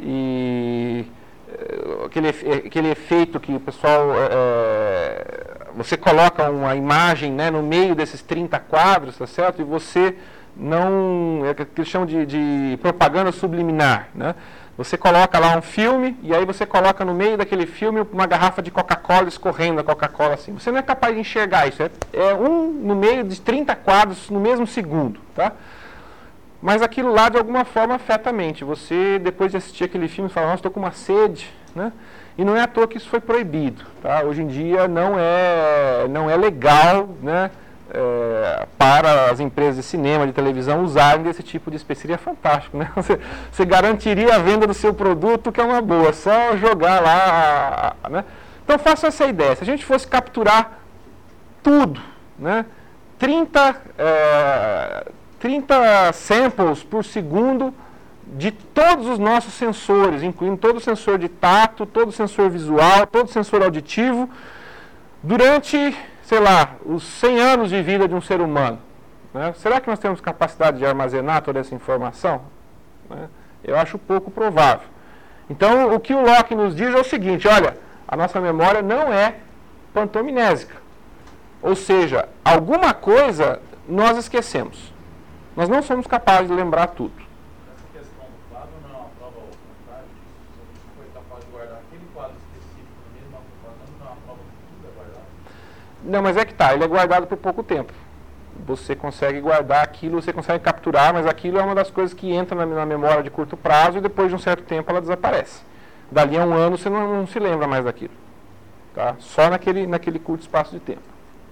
e é, aquele, aquele efeito que o pessoal... É, você coloca uma imagem, né, no meio desses trinta quadros, tá certo? E você... não, é o que eles chamam de, de propaganda subliminar, né? Você coloca lá um filme e aí você coloca no meio daquele filme uma garrafa de Coca-Cola escorrendo a Coca-Cola assim. Você não é capaz de enxergar isso, é, é um no meio de trinta quadros no mesmo segundo, tá? Mas aquilo lá de alguma forma afeta a mente. Você, depois de assistir aquele filme, fala, nossa, estou com uma sede, né? E não é à toa que isso foi proibido, tá? Hoje em dia não é, não é legal, né? É, para as empresas de cinema, de televisão usarem desse tipo de espécie. Seria fantástico, né? Você, você garantiria a venda do seu produto, que é uma boa, só jogar lá, né? Então faça essa ideia, se a gente fosse capturar tudo, né? trinta, é, trinta samples por segundo de todos os nossos sensores, incluindo todo o sensor de tato, todo o sensor visual, todo o sensor auditivo, durante... sei lá, os cem anos de vida de um ser humano. Né? Será que nós temos capacidade de armazenar toda essa informação? Né? Eu acho pouco provável. Então, o que o Locke nos diz é o seguinte, olha, a nossa memória não é pantomnésica. Ou seja, alguma coisa nós esquecemos. Nós não somos capazes de lembrar tudo. Essa questão do quadro não é uma prova ao contrário? Se a gente foi capaz de guardar aquele quadro específico no mesmo computador, não é uma prova que tudo é guardado? Não, mas é que tá, ele é guardado por pouco tempo. Você consegue guardar aquilo, você consegue capturar, mas aquilo é uma das coisas que entra na, na memória de curto prazo e depois de um certo tempo ela desaparece. Dali a um ano você não, não se lembra mais daquilo. Tá? Só naquele, naquele curto espaço de tempo.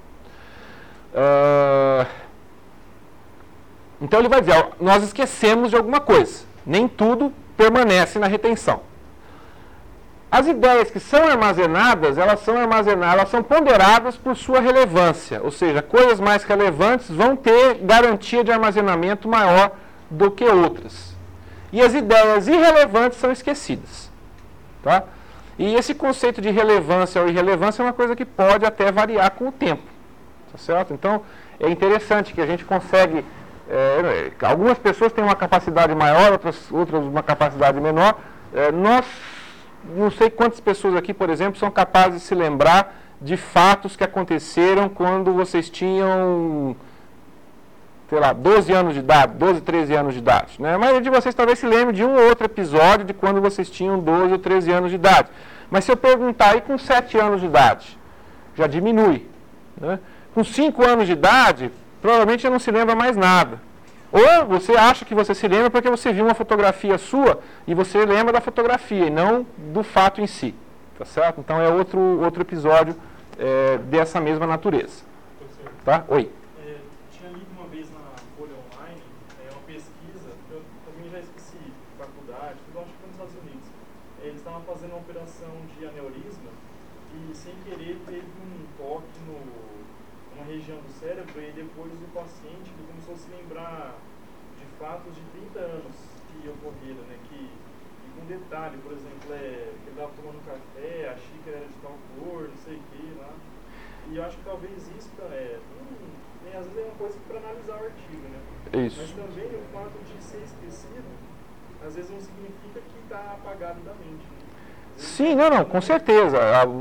Uh, então ele vai dizer, ó, nós esquecemos de alguma coisa. Nem tudo permanece na retenção. As ideias que são armazenadas, elas são armazenadas, elas são ponderadas por sua relevância, ou seja, coisas mais relevantes vão ter garantia de armazenamento maior do que outras. E as ideias irrelevantes são esquecidas. Tá? E esse conceito de relevância ou irrelevância é uma coisa que pode até variar com o tempo. Tá certo? Então, é interessante que a gente consegue... É, algumas pessoas têm uma capacidade maior, outras, outras uma capacidade menor. É, nós... Não sei quantas pessoas aqui, por exemplo, são capazes de se lembrar de fatos que aconteceram quando vocês tinham, sei lá, doze anos de idade, doze, treze anos de idade. Né? A maioria de vocês talvez se lembre de um ou outro episódio de quando vocês tinham doze ou treze anos de idade. Mas se eu perguntar aí com sete anos de idade, já diminui. Né? Com cinco anos de idade, provavelmente já não se lembra mais nada. Ou você acha que você se lembra porque você viu uma fotografia sua e você lembra da fotografia e não do fato em si. Tá certo? Então é outro, outro episódio é, dessa mesma natureza. Tá? Oi. É, tinha lido uma vez na Folha Online é, uma pesquisa, eu também já esqueci, faculdade, tudo, acho que foi nos Estados Unidos. É, eles estavam fazendo uma operação de aneurisma e sem querer teve um toque no, uma região do cérebro e depois o paciente ele começou a se lembrar de fatos de trinta anos que ocorreram, né? Que, e com detalhe, por exemplo, é, ele estava tomando café, a xícara era de tal cor, não sei o que lá. E eu acho que talvez isso, é, hum, né, às vezes é uma coisa para analisar o artigo, né? Isso. Mas também o fato de ser esquecido, às vezes não significa que está apagado da mente, né? Sim, não, não, com certeza.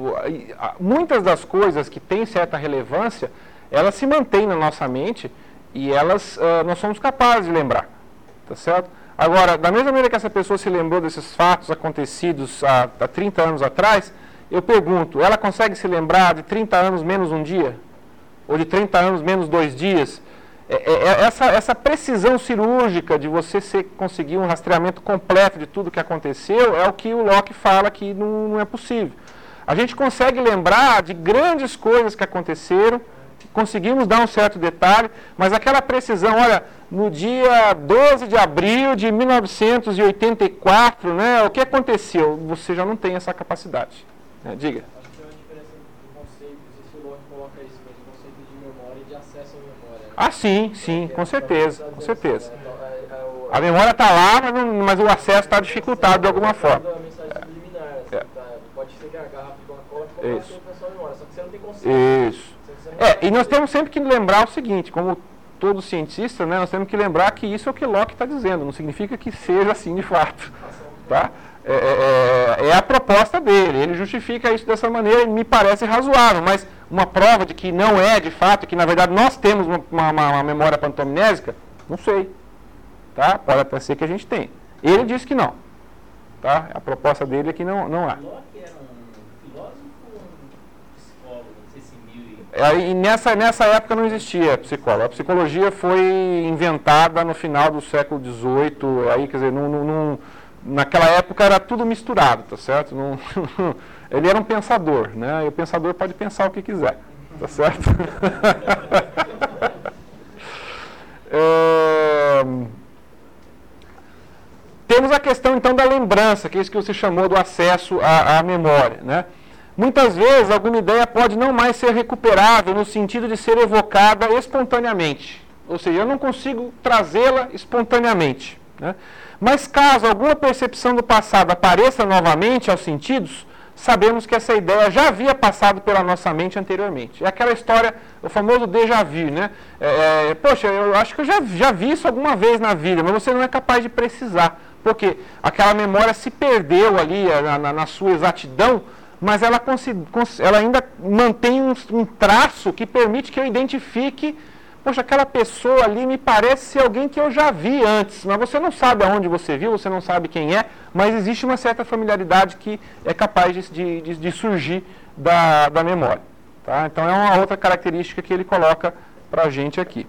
Muitas das coisas que têm certa relevância, elas se mantêm na nossa mente e elas, uh, nós somos capazes de lembrar, tá certo? Agora, da mesma maneira que essa pessoa se lembrou desses fatos acontecidos há, há trinta anos atrás, eu pergunto, ela consegue se lembrar de trinta anos menos um dia? Ou de trinta anos menos dois dias? É, é, essa, essa precisão cirúrgica de você ser, conseguir um rastreamento completo de tudo que aconteceu é o que o Locke fala que não, não é possível. A gente consegue lembrar de grandes coisas que aconteceram, conseguimos dar um certo detalhe, mas aquela precisão, olha, no dia doze de abril de mil novecentos e oitenta e quatro, né, o que aconteceu? Você já não tem essa capacidade. Né? Diga. Acho que tem uma diferença de conceito, não sei se o Locke coloca isso, mas o conceito de memória e de acesso à memória. Né? Ah, sim, sim, com certeza, com certeza. A memória está lá, mas, não, mas o acesso está dificultado de alguma forma. A mensagem subliminar, assim, É. tá, pode ser que a garrafa de Coca-Cola ficou Isso. na sua memória, só que você não tem consciência. Isso. É, e nós temos sempre que lembrar o seguinte, como todo cientista, né, nós temos que lembrar que isso é o que Locke está dizendo, não significa que seja assim de fato. Tá? É, é, é a proposta dele, ele justifica isso dessa maneira e me parece razoável, mas uma prova de que não é de fato, que na verdade nós temos uma, uma, uma memória pantomnésica, não sei. Tá? Pode até ser que a gente tenha. Ele diz que não. Tá? A proposta dele é que não, não há. Locke era um filósofo ou um psicólogo? Não sei se mil e... É, e nessa, nessa época não existia psicólogo. A psicologia foi inventada no final do século dezoito, aí, quer dizer, não, não, não, naquela época era tudo misturado, tá certo? Não, ele era um pensador, né? E o pensador pode pensar o que quiser, tá certo? é... Temos a questão, então, da lembrança, que é isso que você chamou do acesso à, à memória, né? Muitas vezes, alguma ideia pode não mais ser recuperável no sentido de ser evocada espontaneamente. Ou seja, eu não consigo trazê-la espontaneamente, né? Mas caso alguma percepção do passado apareça novamente aos sentidos, sabemos que essa ideia já havia passado pela nossa mente anteriormente. É aquela história, o famoso déjà vu, né? É, é, poxa, eu acho que eu já, já vi isso alguma vez na vida, mas você não é capaz de precisar. Porque aquela memória se perdeu ali na, na, na sua exatidão, mas ela, ela ainda mantém um, um traço que permite que eu identifique, poxa, aquela pessoa ali me parece ser alguém que eu já vi antes, mas você não sabe aonde você viu, você não sabe quem é, mas existe uma certa familiaridade que é capaz de, de, de surgir da, da memória. Tá? Então é uma outra característica que ele coloca para a gente aqui.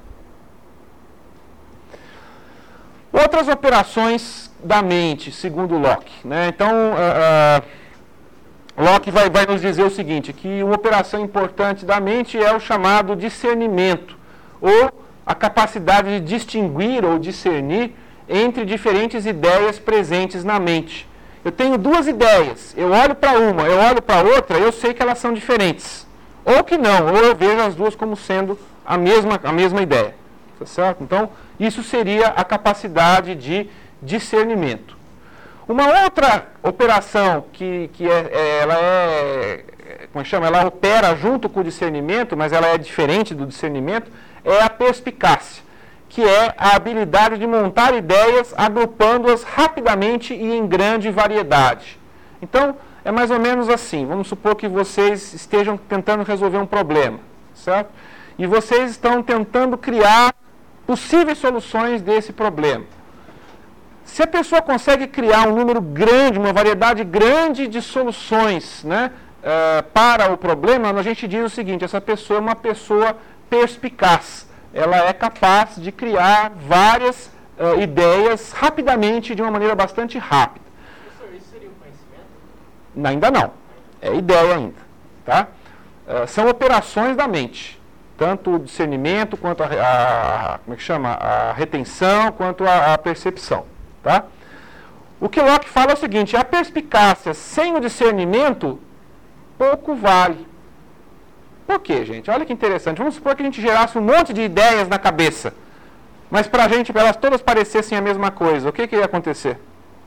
Outras operações da mente, segundo Locke. Né? Então, uh, uh, Locke vai, vai nos dizer o seguinte, que uma operação importante da mente é o chamado discernimento, ou a capacidade de distinguir ou discernir entre diferentes ideias presentes na mente. Eu tenho duas ideias, eu olho para uma, eu olho para outra, eu sei que elas são diferentes. Ou que não, ou eu vejo as duas como sendo a mesma, a mesma ideia. Tá certo? Então, isso seria a capacidade de discernimento. Uma outra operação que, que é, é, ela é, como é que chama? Ela opera junto com o discernimento, mas ela é diferente do discernimento, é a perspicácia, que é a habilidade de montar ideias agrupando-as rapidamente e em grande variedade. Então, é mais ou menos assim. Vamos supor que vocês estejam tentando resolver um problema, certo? E vocês estão tentando criar possíveis soluções desse problema. Se a pessoa consegue criar um número grande, uma variedade grande de soluções, né, uh, para o problema, a gente diz o seguinte, essa pessoa é uma pessoa perspicaz. Ela é capaz de criar várias uh, ideias rapidamente, de uma maneira bastante rápida. Professor, isso seria o conhecimento? Ainda não. É ideia ainda. Tá? Uh, são operações da mente. Tanto o discernimento, quanto a, a, como é que chama? A retenção, quanto a, a percepção. Tá? O que Locke fala é o seguinte, a perspicácia sem o discernimento pouco vale. Por quê, gente? Olha que interessante. Vamos supor que a gente gerasse um monte de ideias na cabeça, mas para a gente, para elas todas parecessem a mesma coisa, o que, que ia acontecer?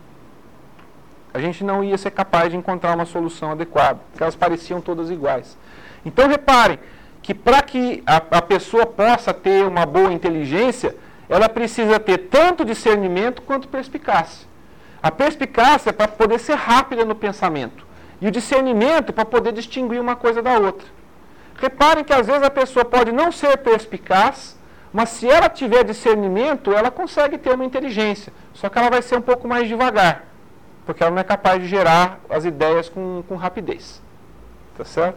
A gente não ia ser capaz de encontrar uma solução adequada, porque elas pareciam todas iguais. Então, reparem que para que a, a pessoa possa ter uma boa inteligência, ela precisa ter tanto discernimento quanto perspicácia. A perspicácia é para poder ser rápida no pensamento, e o discernimento para poder distinguir uma coisa da outra. Reparem que às vezes a pessoa pode não ser perspicaz, mas se ela tiver discernimento, ela consegue ter uma inteligência, só que ela vai ser um pouco mais devagar, porque ela não é capaz de gerar as ideias com, com rapidez. Tá certo?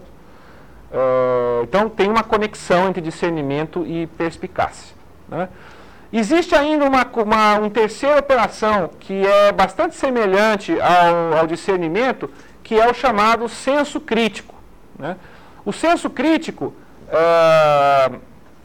Uh, então tem uma conexão entre discernimento e perspicácia, né? Existe ainda uma, uma, uma terceira operação que é bastante semelhante ao, ao discernimento, que é o chamado senso crítico, né? O senso crítico uh,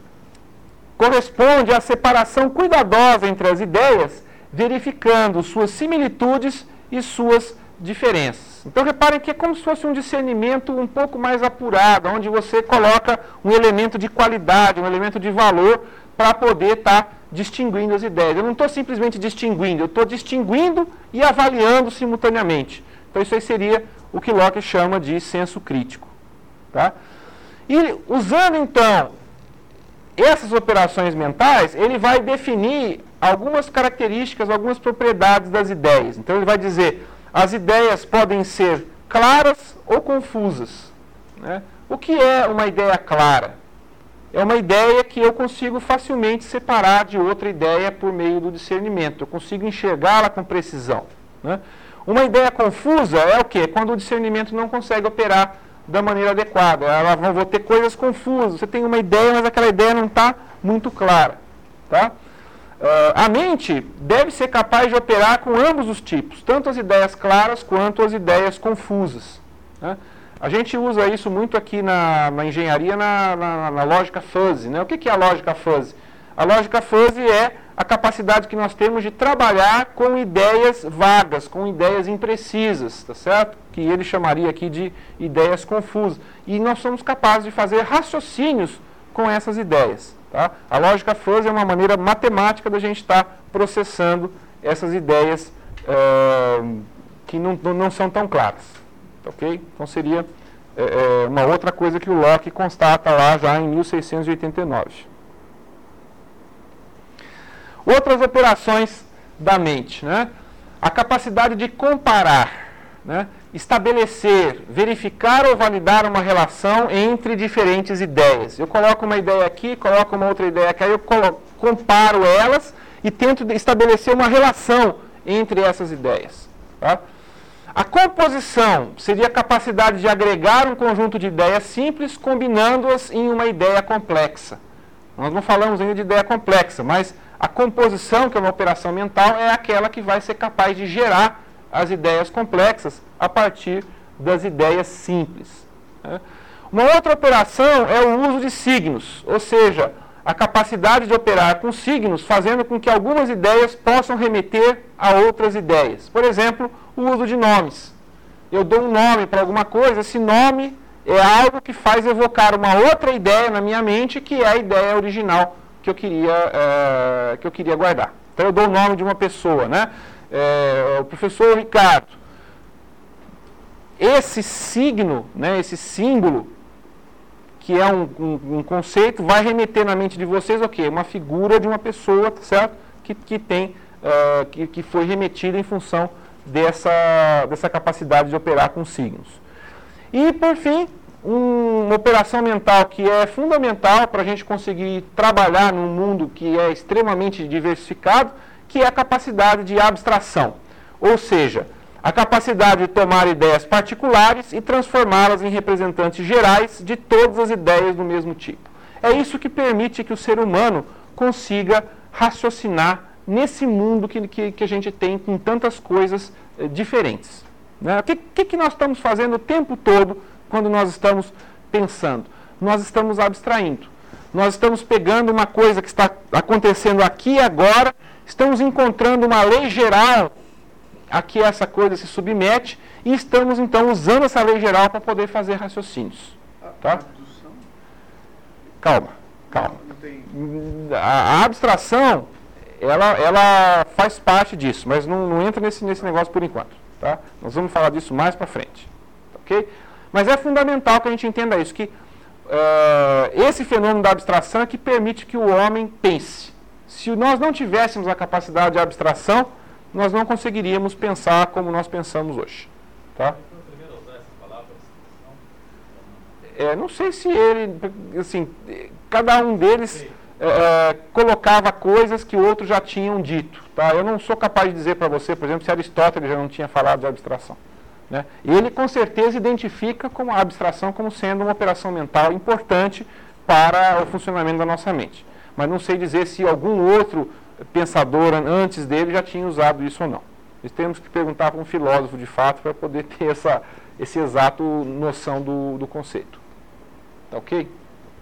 corresponde à separação cuidadosa entre as ideias, verificando suas similitudes e suas diferenças. Então reparem que é como se fosse um discernimento um pouco mais apurado, onde você coloca um elemento de qualidade, um elemento de valor para poder estar tá distinguindo as ideias. Eu não estou simplesmente distinguindo, eu estou distinguindo e avaliando simultaneamente. Então isso aí seria o que Locke chama de senso crítico. Tá? E usando então essas operações mentais, ele vai definir algumas características, algumas propriedades das ideias. Então ele vai dizer, as ideias podem ser claras ou confusas, né? O que é uma ideia clara? É uma ideia que eu consigo facilmente separar de outra ideia por meio do discernimento. Eu consigo enxergá-la com precisão, né? Uma ideia confusa é o quê? Quando o discernimento não consegue operar da maneira adequada. Ela vão ter coisas confusas. Você tem uma ideia, mas aquela ideia não está muito clara. Tá? Uh, a mente deve ser capaz de operar com ambos os tipos, tanto as ideias claras quanto as ideias confusas, né? A gente usa isso muito aqui na, na engenharia, na, na, na lógica fuzzy, né? O que, que é a lógica fuzzy? A lógica fuzzy é a capacidade que nós temos de trabalhar com ideias vagas, com ideias imprecisas, tá certo? Que ele chamaria aqui de ideias confusas. E nós somos capazes de fazer raciocínios com essas ideias. Tá? A lógica fuzzy é uma maneira matemática da gente estar tá processando essas ideias uh, que não, não são tão claras. Ok? Então seria é, uma outra coisa que o Locke constata lá já em mil seiscentos e oitenta e nove. Outras operações da mente, né? A capacidade de comparar, né? Estabelecer, verificar ou validar uma relação entre diferentes ideias. Eu coloco uma ideia aqui, coloco uma outra ideia aqui, aí eu coloco, comparo elas e tento estabelecer uma relação entre essas ideias. Tá? A composição seria a capacidade de agregar um conjunto de ideias simples, combinando-as em uma ideia complexa. Nós não falamos ainda de ideia complexa, mas a composição, que é uma operação mental, é aquela que vai ser capaz de gerar as ideias complexas a partir das ideias simples. Né? Uma outra operação é o uso de signos, ou seja, a capacidade de operar com signos, fazendo com que algumas ideias possam remeter a outras ideias. Por exemplo, o uso de nomes. Eu dou um nome para alguma coisa, esse nome é algo que faz evocar uma outra ideia na minha mente, que é a ideia original que eu queria, uh, que eu queria guardar. Então eu dou o nome de uma pessoa, né? É, o professor Ricardo. Esse signo, né, esse símbolo, que é um, um, um conceito, vai remeter na mente de vocês o quê? Uma figura de uma pessoa, certo? Que, que, tem, uh, que, que foi remetida em função dessa, dessa capacidade de operar com signos. E, por fim, um, uma operação mental que é fundamental para a gente conseguir trabalhar num mundo que é extremamente diversificado, que é a capacidade de abstração. Ou seja, a capacidade de tomar ideias particulares e transformá-las em representantes gerais de todas as ideias do mesmo tipo. É isso que permite que o ser humano consiga raciocinar nesse mundo que, que, que a gente tem com tantas coisas eh, diferentes. Né? O que, que, que nós estamos fazendo o tempo todo quando nós estamos pensando? Nós estamos abstraindo. Nós estamos pegando uma coisa que está acontecendo aqui e agora, estamos encontrando uma lei geral a que essa coisa se submete e estamos, então, usando essa lei geral para poder fazer raciocínios. Tá? calma, calma. Não tem... A, a abstração, ela, ela faz parte disso, mas não, não entra nesse, nesse negócio por enquanto. Tá? Nós vamos falar disso mais para frente. Ok? Mas é fundamental que a gente entenda isso, que uh, esse fenômeno da abstração é que permite que o homem pense. Se nós não tivéssemos a capacidade de abstração, nós não conseguiríamos pensar como nós pensamos hoje. Tá? É, não sei se ele, assim, cada um deles é, colocava coisas que outros já tinham dito. Tá? Eu não sou capaz de dizer para você, por exemplo, se Aristóteles já não tinha falado de abstração. Né? Ele, com certeza, identifica como a abstração como sendo uma operação mental importante para o funcionamento da nossa mente. Mas não sei dizer se algum outro pensador antes dele já tinha usado isso ou não. Nós temos que perguntar para um filósofo, de fato, para poder ter essa, esse exato noção do, do conceito. Tá ok?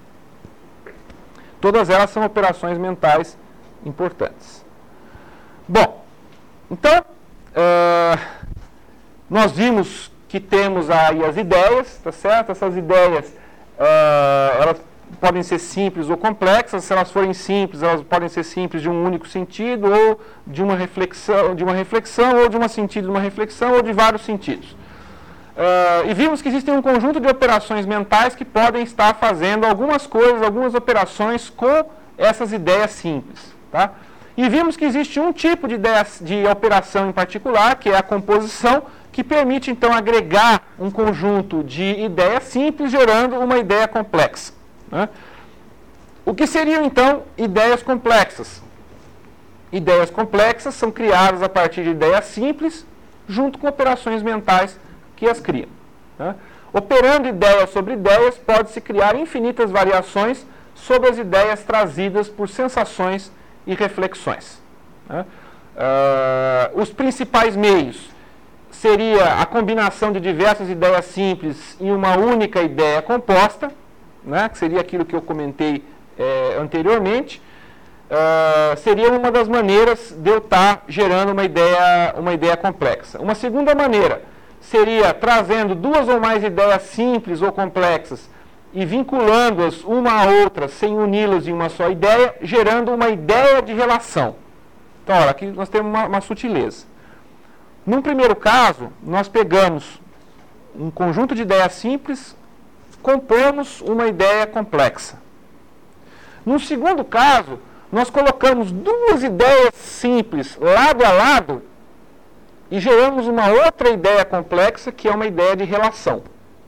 Todas elas são operações mentais importantes. Bom, então, uh, nós vimos que temos aí as ideias, tá certo? Essas ideias, uh, elas podem ser simples ou complexas. Se elas forem simples, elas podem ser simples de um único sentido, ou de uma reflexão, de uma reflexão, ou de um sentido de uma reflexão, ou de vários sentidos. Uh, e vimos que existem um conjunto de operações mentais que podem estar fazendo algumas coisas, algumas operações com essas ideias simples. Tá? E vimos que existe um tipo de, ideia, de operação em particular, que é a composição, que permite então agregar um conjunto de ideias simples, gerando uma ideia complexa. Né? O que seriam então ideias complexas? Ideias complexas são criadas a partir de ideias simples, junto com operações mentais que as criam. Né? Operando ideias sobre ideias, pode-se criar infinitas variações sobre as ideias trazidas por sensações e reflexões. Né? Uh, os principais meios seria a combinação de diversas ideias simples em uma única ideia composta, né? Que seria aquilo que eu comentei eh, anteriormente. Uh, seria uma das maneiras de eu estar gerando uma ideia, uma ideia complexa. Uma segunda maneira seria trazendo duas ou mais ideias simples ou complexas e vinculando-as uma a outra sem uni-las em uma só ideia, gerando uma ideia de relação. Então, olha, aqui nós temos uma, uma sutileza. Num primeiro caso, nós pegamos um conjunto de ideias simples, compomos uma ideia complexa. No segundo caso, nós colocamos duas ideias simples lado a lado e geramos uma outra ideia complexa, que é uma ideia de relação.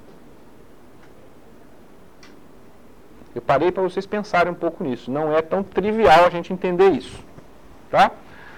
Eu parei para vocês pensarem um pouco nisso. Não é tão trivial a gente entender isso. Tá?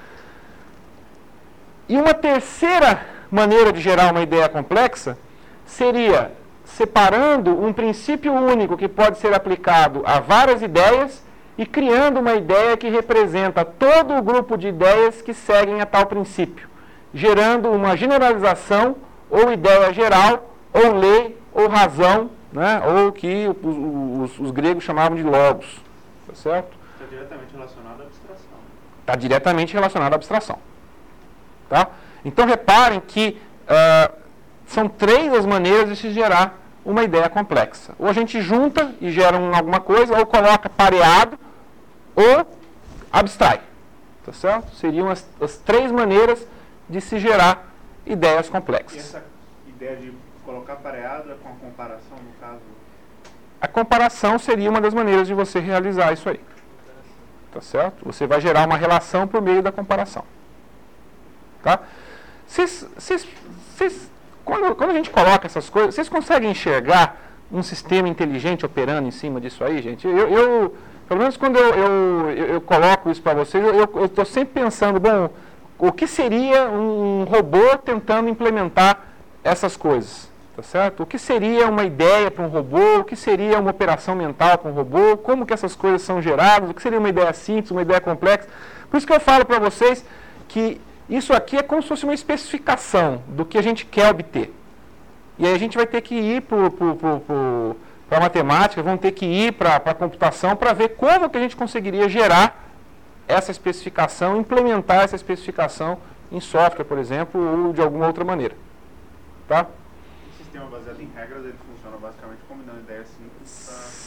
E uma terceira maneira de gerar uma ideia complexa seria separando um princípio único que pode ser aplicado a várias ideias e criando uma ideia que representa todo o grupo de ideias que seguem a tal princípio, gerando uma generalização, ou ideia geral, ou lei, ou razão, né, ou o que os, os, os gregos chamavam de logos. Tá certo? Está diretamente relacionado à abstração. Está diretamente relacionado à abstração. Tá? Então, reparem que uh, são três as maneiras de se gerar uma ideia complexa. Ou a gente junta e gera um, alguma coisa, ou coloca pareado, ou abstrai. Tá certo? Seriam as, as três maneiras de se gerar ideias complexas. E essa ideia de colocar pareado é com a comparação, no caso? A comparação seria uma das maneiras de você realizar isso aí. Tá certo? Você vai gerar uma relação por meio da comparação. Tá? Vocês, vocês, vocês, quando, quando a gente coloca essas coisas, vocês conseguem enxergar um sistema inteligente operando em cima disso aí, gente? Eu, eu pelo menos quando eu, eu, eu, eu coloco isso para vocês, eu estou sempre pensando, bom, o que seria um robô tentando implementar essas coisas? Tá certo? O que seria uma ideia para um robô? O que seria uma operação mental para um robô? Como que essas coisas são geradas? O que seria uma ideia simples, uma ideia complexa? Por isso que eu falo para vocês que isso aqui é como se fosse uma especificação do que a gente quer obter. E aí a gente vai ter que ir para a matemática, vamos ter que ir para a computação para ver como que a gente conseguiria gerar essa especificação, implementar essa especificação em software, por exemplo, ou de alguma outra maneira. Tá? O sistema baseado em regras, ele funciona basicamente combinando ideias simples para...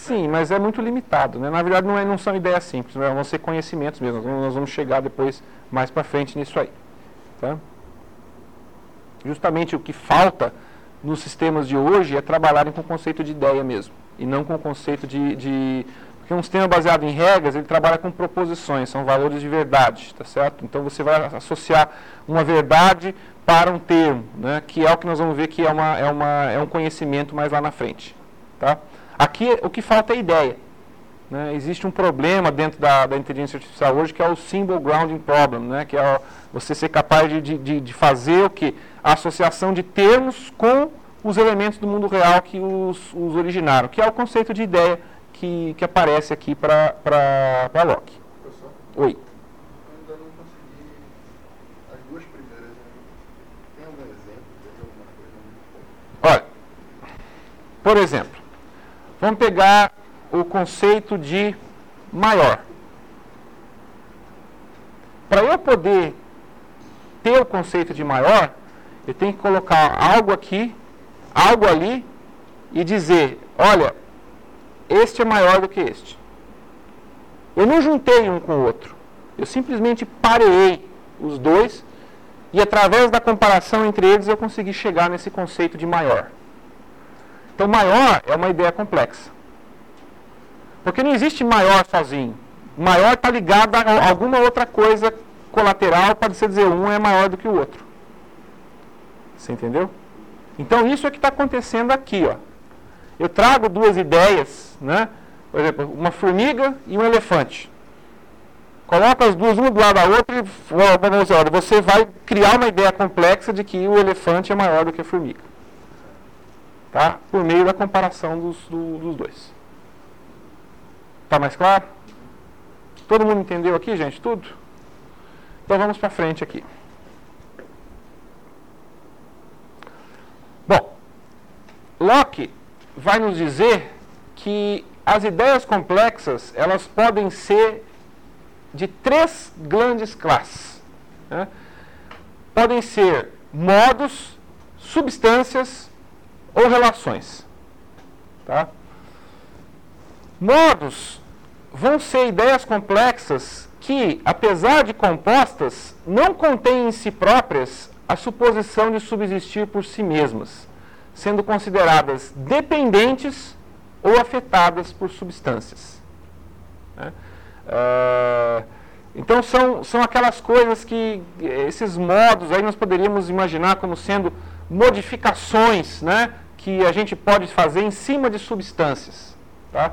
Sim, mas é muito limitado, né? Na verdade, não, é, não são ideias simples, né? Vão ser conhecimentos mesmo. Nós vamos chegar depois, mais para frente, nisso aí. Tá? Justamente o que falta nos sistemas de hoje é trabalharem com o conceito de ideia mesmo, e não com o conceito de... de porque um sistema baseado em regras, ele trabalha com proposições, são valores de verdade, tá certo? Então você vai associar uma verdade para um termo, né? Que é o que nós vamos ver que é, uma, é, uma, é um conhecimento mais lá na frente. Tá? Aqui o que falta é ideia. Né? Existe um problema dentro da, da inteligência artificial hoje que é o Symbol Grounding Problem, né? Que é você ser capaz de, de, de fazer o quê? A associação de termos com os elementos do mundo real que os, os originaram, que é o conceito de ideia que, que aparece aqui para Locke. Professor? Oi. Eu ainda não consegui as duas primeiras. Né? Tem algum exemplo de alguma coisa? Olha, por exemplo, vamos pegar o conceito de maior. Para eu poder ter o conceito de maior, eu tenho que colocar algo aqui, algo ali e dizer, olha, este é maior do que este. Eu não juntei um com o outro. Eu simplesmente pareei os dois e através da comparação entre eles eu consegui chegar nesse conceito de maior. Então, maior é uma ideia complexa. Porque não existe maior sozinho. Maior está ligado a alguma outra coisa colateral para você dizer um é maior do que o outro. Você entendeu? Então, isso é que está acontecendo aqui, ó. Eu trago duas ideias, né? Por exemplo, uma formiga e um elefante. Coloca as duas, uma do lado da outra e você vai criar uma ideia complexa de que o elefante é maior do que a formiga. Tá? Por meio da comparação dos, do, dos dois. Tá mais claro? Todo mundo entendeu aqui, gente? Tudo? Então vamos para frente aqui. Bom, Locke vai nos dizer que as ideias complexas, elas podem ser de três grandes classes. Né? Podem ser modos, substâncias ou relações. Tá? Modos vão ser ideias complexas que, apesar de compostas, não contêm em si próprias a suposição de subsistir por si mesmas, sendo consideradas dependentes ou afetadas por substâncias. Né? Uh, então são, são aquelas coisas que, esses modos aí nós poderíamos imaginar como sendo modificações, né, que a gente pode fazer em cima de substâncias. Tá?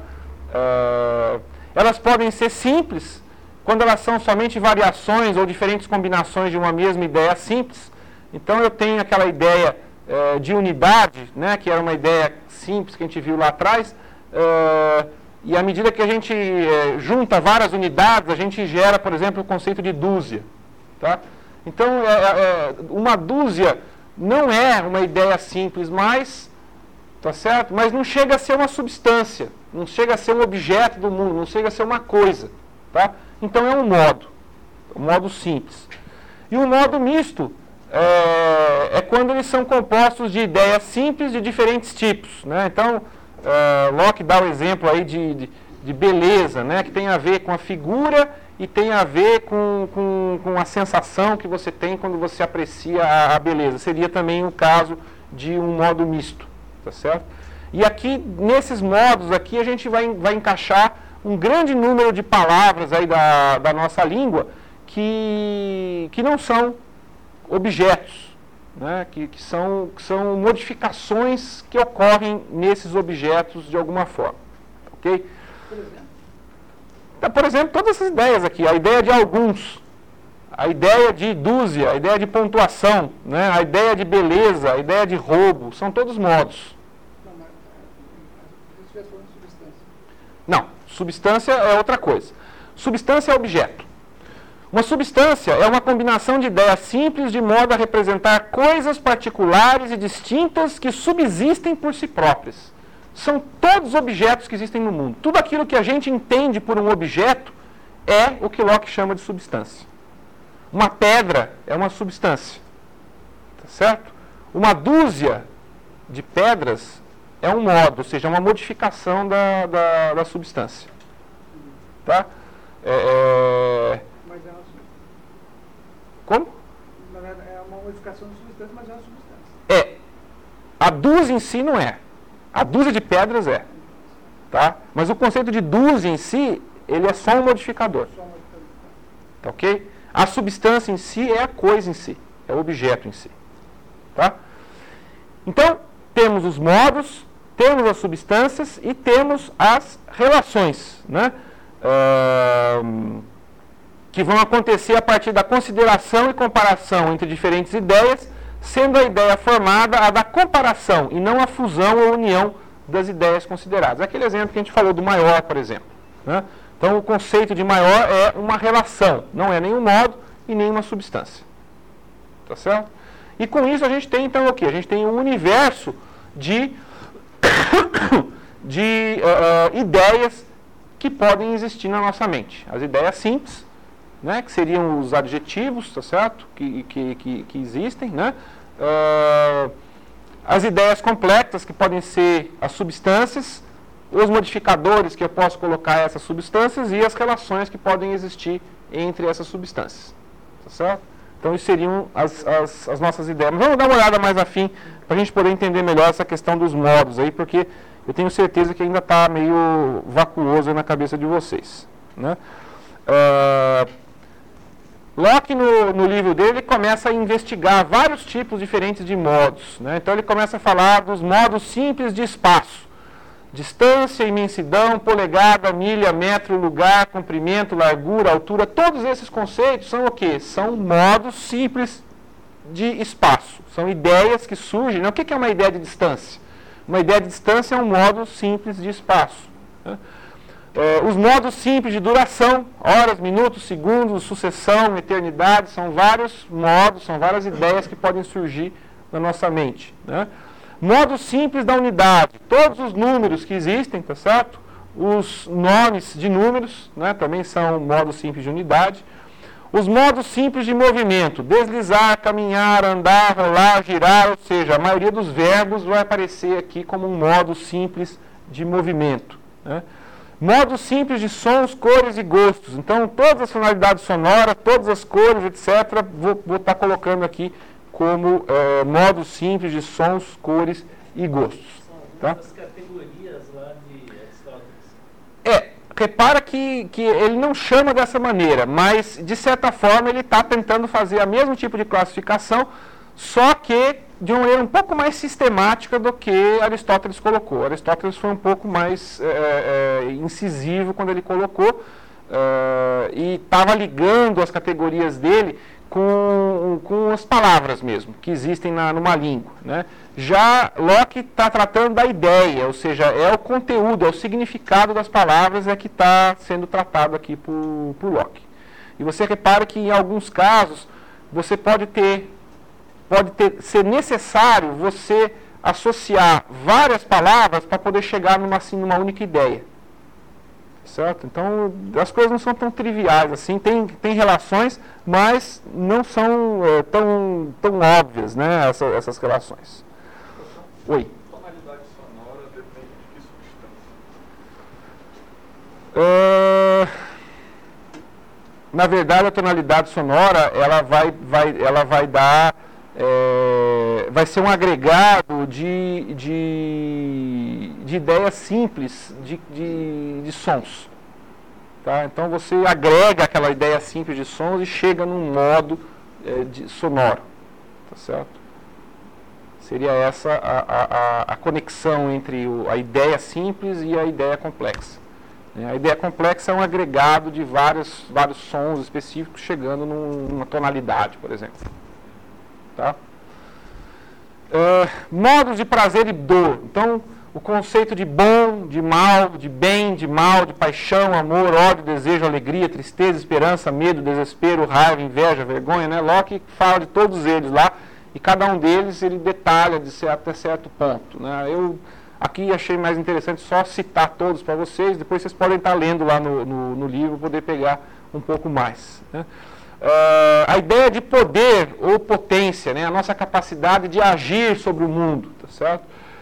Uh, elas podem ser simples, quando elas são somente variações ou diferentes combinações de uma mesma ideia simples. Então eu tenho aquela ideia uh, de unidade, né, que era uma ideia simples que a gente viu lá atrás, uh, e à medida que a gente uh, junta várias unidades, a gente gera, por exemplo, o conceito de dúzia. Tá? Então é, é, uma dúzia não é uma ideia simples mais, tá certo? Mas não chega a ser uma substância, não chega a ser um objeto do mundo, não chega a ser uma coisa. Tá? Então é um modo, um modo simples. E o modo misto é, é quando eles são compostos de ideias simples de diferentes tipos. Né? Então, é, Locke dá o exemplo aí de, de, de beleza, né? Que tem a ver com a figura e tem a ver com, com, com a sensação que você tem quando você aprecia a, a beleza. Seria também o caso de um modo misto. Tá certo? E aqui, nesses modos aqui, a gente vai, vai encaixar um grande número de palavras aí da, da nossa língua que, que não são objetos, né? que, que, são, que são modificações que ocorrem nesses objetos de alguma forma. Ok? Por exemplo? Então, por exemplo, todas essas ideias aqui, a ideia de alguns, a ideia de dúzia, a ideia de pontuação, né? A ideia de beleza, a ideia de roubo, são todos modos. Não, mas se estiver falando de substância. Não, substância é outra coisa. Substância é objeto. Uma substância é uma combinação de ideias simples de modo a representar coisas particulares e distintas que subsistem por si próprias. São todos os objetos que existem no mundo. Tudo aquilo que a gente entende por um objeto é o que Locke chama de substância. Uma pedra é uma substância. Tá certo? Uma dúzia de pedras é um modo, ou seja, uma modificação da, da, da substância. Tá? É, é... Mas é uma substância. Como? Na verdade, é uma modificação da substância, mas é uma substância. É. A dúzia em si não é. A dúzia de pedras é. Tá? Mas o conceito de dúzia em si, ele é só um modificador. Só uma modificação. Tá, ok? A substância em si é a coisa em si. É o objeto em si. Tá? Então, temos os modos, temos as substâncias e temos as relações, né? Uh, que vão acontecer a partir da consideração e comparação entre diferentes ideias, sendo a ideia formada a da comparação e não a fusão ou união das ideias consideradas. Aquele exemplo que a gente falou do maior, por exemplo. Né? Então, o conceito de maior é uma relação, não é nenhum modo e nenhuma substância. Tá certo? E com isso a gente tem, então, o quê? A gente tem um universo de, de uh, ideias que podem existir na nossa mente. As ideias simples, né, que seriam os adjetivos, tá certo? Que, que, que, que existem, né? Uh, as ideias complexas, que podem ser as substâncias, os modificadores que eu posso colocar essas substâncias e as relações que podem existir entre essas substâncias. Tá certo? Então, isso seriam as, as, as nossas ideias. Mas vamos dar uma olhada mais afim para a gente poder entender melhor essa questão dos modos aí, porque eu tenho certeza que ainda está meio vacuoso aí na cabeça de vocês. Né? Uh, Locke, no, no livro dele, ele começa a investigar vários tipos diferentes de modos. Né? Então, ele começa a falar dos modos simples de espaço. Distância, imensidão, polegada, milha, metro, lugar, comprimento, largura, altura. Todos esses conceitos são o quê? São modos simples de espaço. São ideias que surgem. Né? O que é uma ideia de distância? Uma ideia de distância é um modo simples de espaço. Né? É, os modos simples de duração, horas, minutos, segundos, sucessão, eternidade, são vários modos, são várias ideias que podem surgir na nossa mente. Né? Modo simples da unidade, todos os números que existem, tá certo? Os nomes de números, né, também são modos simples de unidade. Os modos simples de movimento, deslizar, caminhar, andar, rolar, girar, ou seja, a maioria dos verbos vai aparecer aqui como um modo simples de movimento. Né? Modos simples de sons, cores e gostos. Então, todas as tonalidades sonoras, todas as cores, etcétera, vou, vou estar colocando aqui como é, modos simples de sons, cores e gostos. São tá? as categorias lá de Aristóteles. É, repara que, que ele não chama dessa maneira, mas, de certa forma, ele está tentando fazer o mesmo tipo de classificação, só que de uma maneira um pouco mais sistemática do que Aristóteles colocou. Aristóteles foi um pouco mais é, é, incisivo quando ele colocou é, e estava ligando as categorias dele com, com as palavras mesmo, que existem na, numa língua. Né? Já Locke está tratando da ideia, ou seja, é o conteúdo, é o significado das palavras é que está sendo tratado aqui por, por Locke. E você repara que em alguns casos você pode ter pode ter, ser necessário você associar várias palavras para poder chegar numa, assim, numa única ideia. Certo? Então, as coisas não são tão triviais assim, tem, tem relações, mas não são é, tão, tão óbvias, né, essa, essas relações. Oi. A tonalidade sonora depende de que substância? Uh, na verdade, a tonalidade sonora, ela vai, vai, ela vai dar... É, vai ser um agregado de, de, de ideias simples de, de, de sons. Tá? Então você agrega aquela ideia simples de sons e chega num modo é, de, sonoro. Tá certo? Seria essa a, a, a conexão entre o, a ideia simples e a ideia complexa. A ideia complexa é um agregado de vários, vários sons específicos chegando num, numa tonalidade, por exemplo. Tá? Uh, modos de prazer e dor. Então, o conceito de bom, de mal, de bem, de mal, de paixão, amor, ódio, desejo, alegria, tristeza, esperança, medo, desespero, raiva, inveja, vergonha, né? Locke fala de todos eles lá e cada um deles ele detalha de certo, até certo ponto. Né? Eu aqui achei mais interessante só citar todos para vocês, depois vocês podem estar lendo lá no, no, no livro para poder pegar um pouco mais. Né? Uh, a ideia de poder ou potência, né? A nossa capacidade de agir sobre o mundo, tá certo?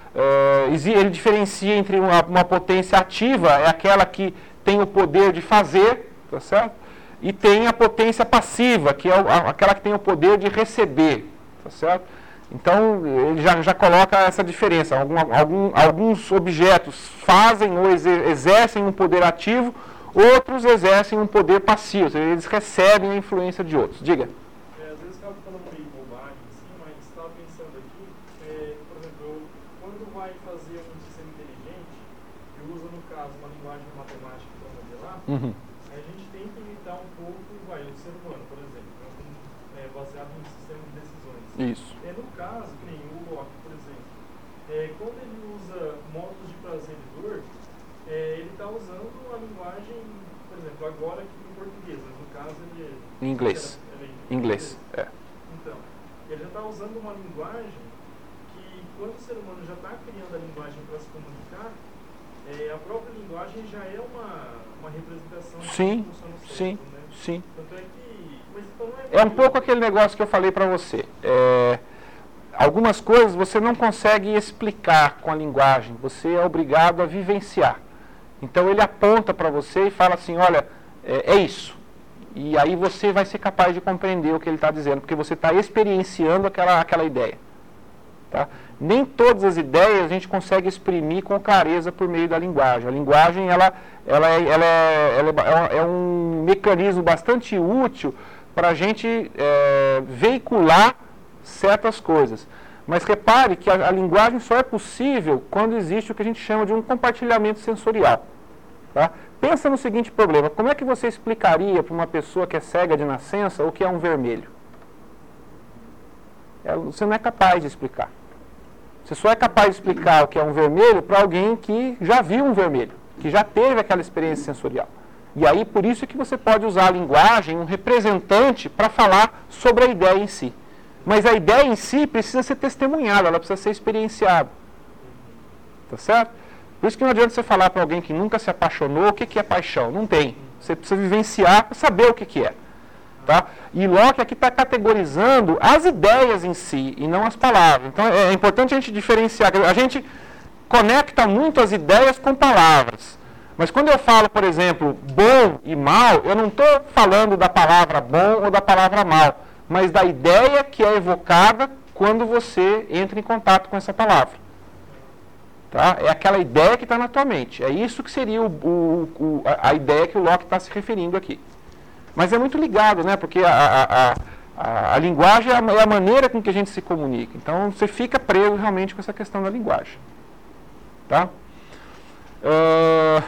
é, ele diferencia entre uma, uma potência ativa, é aquela que tem o poder de fazer, tá certo? E tem a potência passiva, que é aquela que tem o poder de receber, tá certo? Então, ele já, já coloca essa diferença. Algum, algum, alguns objetos fazem ou exercem um poder ativo, outros exercem um poder passivo, ou seja, eles recebem a influência de outros. Diga. É, às vezes acaba falando meio bobagem, assim, mas estava pensando aqui, é, por exemplo, eu, quando vai fazer um sistema inteligente, que usa, no caso, uma linguagem matemática para modelar, Uhum. a gente tem que imitar um pouco vai, o ser humano, por exemplo, é, baseado em sistema de decisões. Isso. É, no caso, que nem o Locke, por exemplo, é, quando ele usa módulos de prazer e dor, é, ele está usando a linguagem, por exemplo, agora aqui em português, mas no caso ele é... Em inglês. Ele é Inglês, é. Então, ele já está usando uma linguagem que, quando o ser humano já está criando a linguagem para se comunicar, é, a própria linguagem já é uma, uma representação de Sim, como funciona o cérebro, sim, né? sim. Tanto é que... Mas, então, não é, É um pouco aquele negócio que eu falei para você. É, algumas coisas você não consegue explicar com a linguagem, você é obrigado a vivenciar. Então ele aponta para você e fala assim, olha, é, é isso. E aí você vai ser capaz de compreender o que ele está dizendo, porque você está experienciando aquela, aquela ideia. Tá? Nem todas as ideias a gente consegue exprimir com clareza por meio da linguagem. A linguagem ela, ela, é, ela, é, ela é um mecanismo bastante útil para a gente é, veicular certas coisas. Mas repare que a, a linguagem só é possível quando existe o que a gente chama de um compartilhamento sensorial. Tá? Pensa no seguinte problema, como é que você explicaria para uma pessoa que é cega de nascença o que é um vermelho? É, você não é capaz de explicar. Você só é capaz de explicar o que é um vermelho para alguém que já viu um vermelho, que já teve aquela experiência sensorial. E aí, por isso é que você pode usar a linguagem, um representante, para falar sobre a ideia em si. Mas a ideia em si precisa ser testemunhada, ela precisa ser experienciada. Tá certo? Por isso que não adianta você falar para alguém que nunca se apaixonou, o que, que é paixão? Não tem. Você precisa vivenciar para saber o que, que é. Tá? E Locke aqui está categorizando as ideias em si, e não as palavras. Então é importante a gente diferenciar. A gente conecta muito as ideias com palavras. Mas quando eu falo, por exemplo, bom e mal, eu não estou falando da palavra bom ou da palavra mal, mas da ideia que é evocada quando você entra em contato com essa palavra. Tá? É aquela ideia que está na tua mente. É isso que seria o, o, o, a, a ideia que o Locke está se referindo aqui. Mas é muito ligado, né? Porque a, a, a, a linguagem é a, é a maneira com que a gente se comunica. Então você fica preso realmente com essa questão da linguagem. Tá? Uh,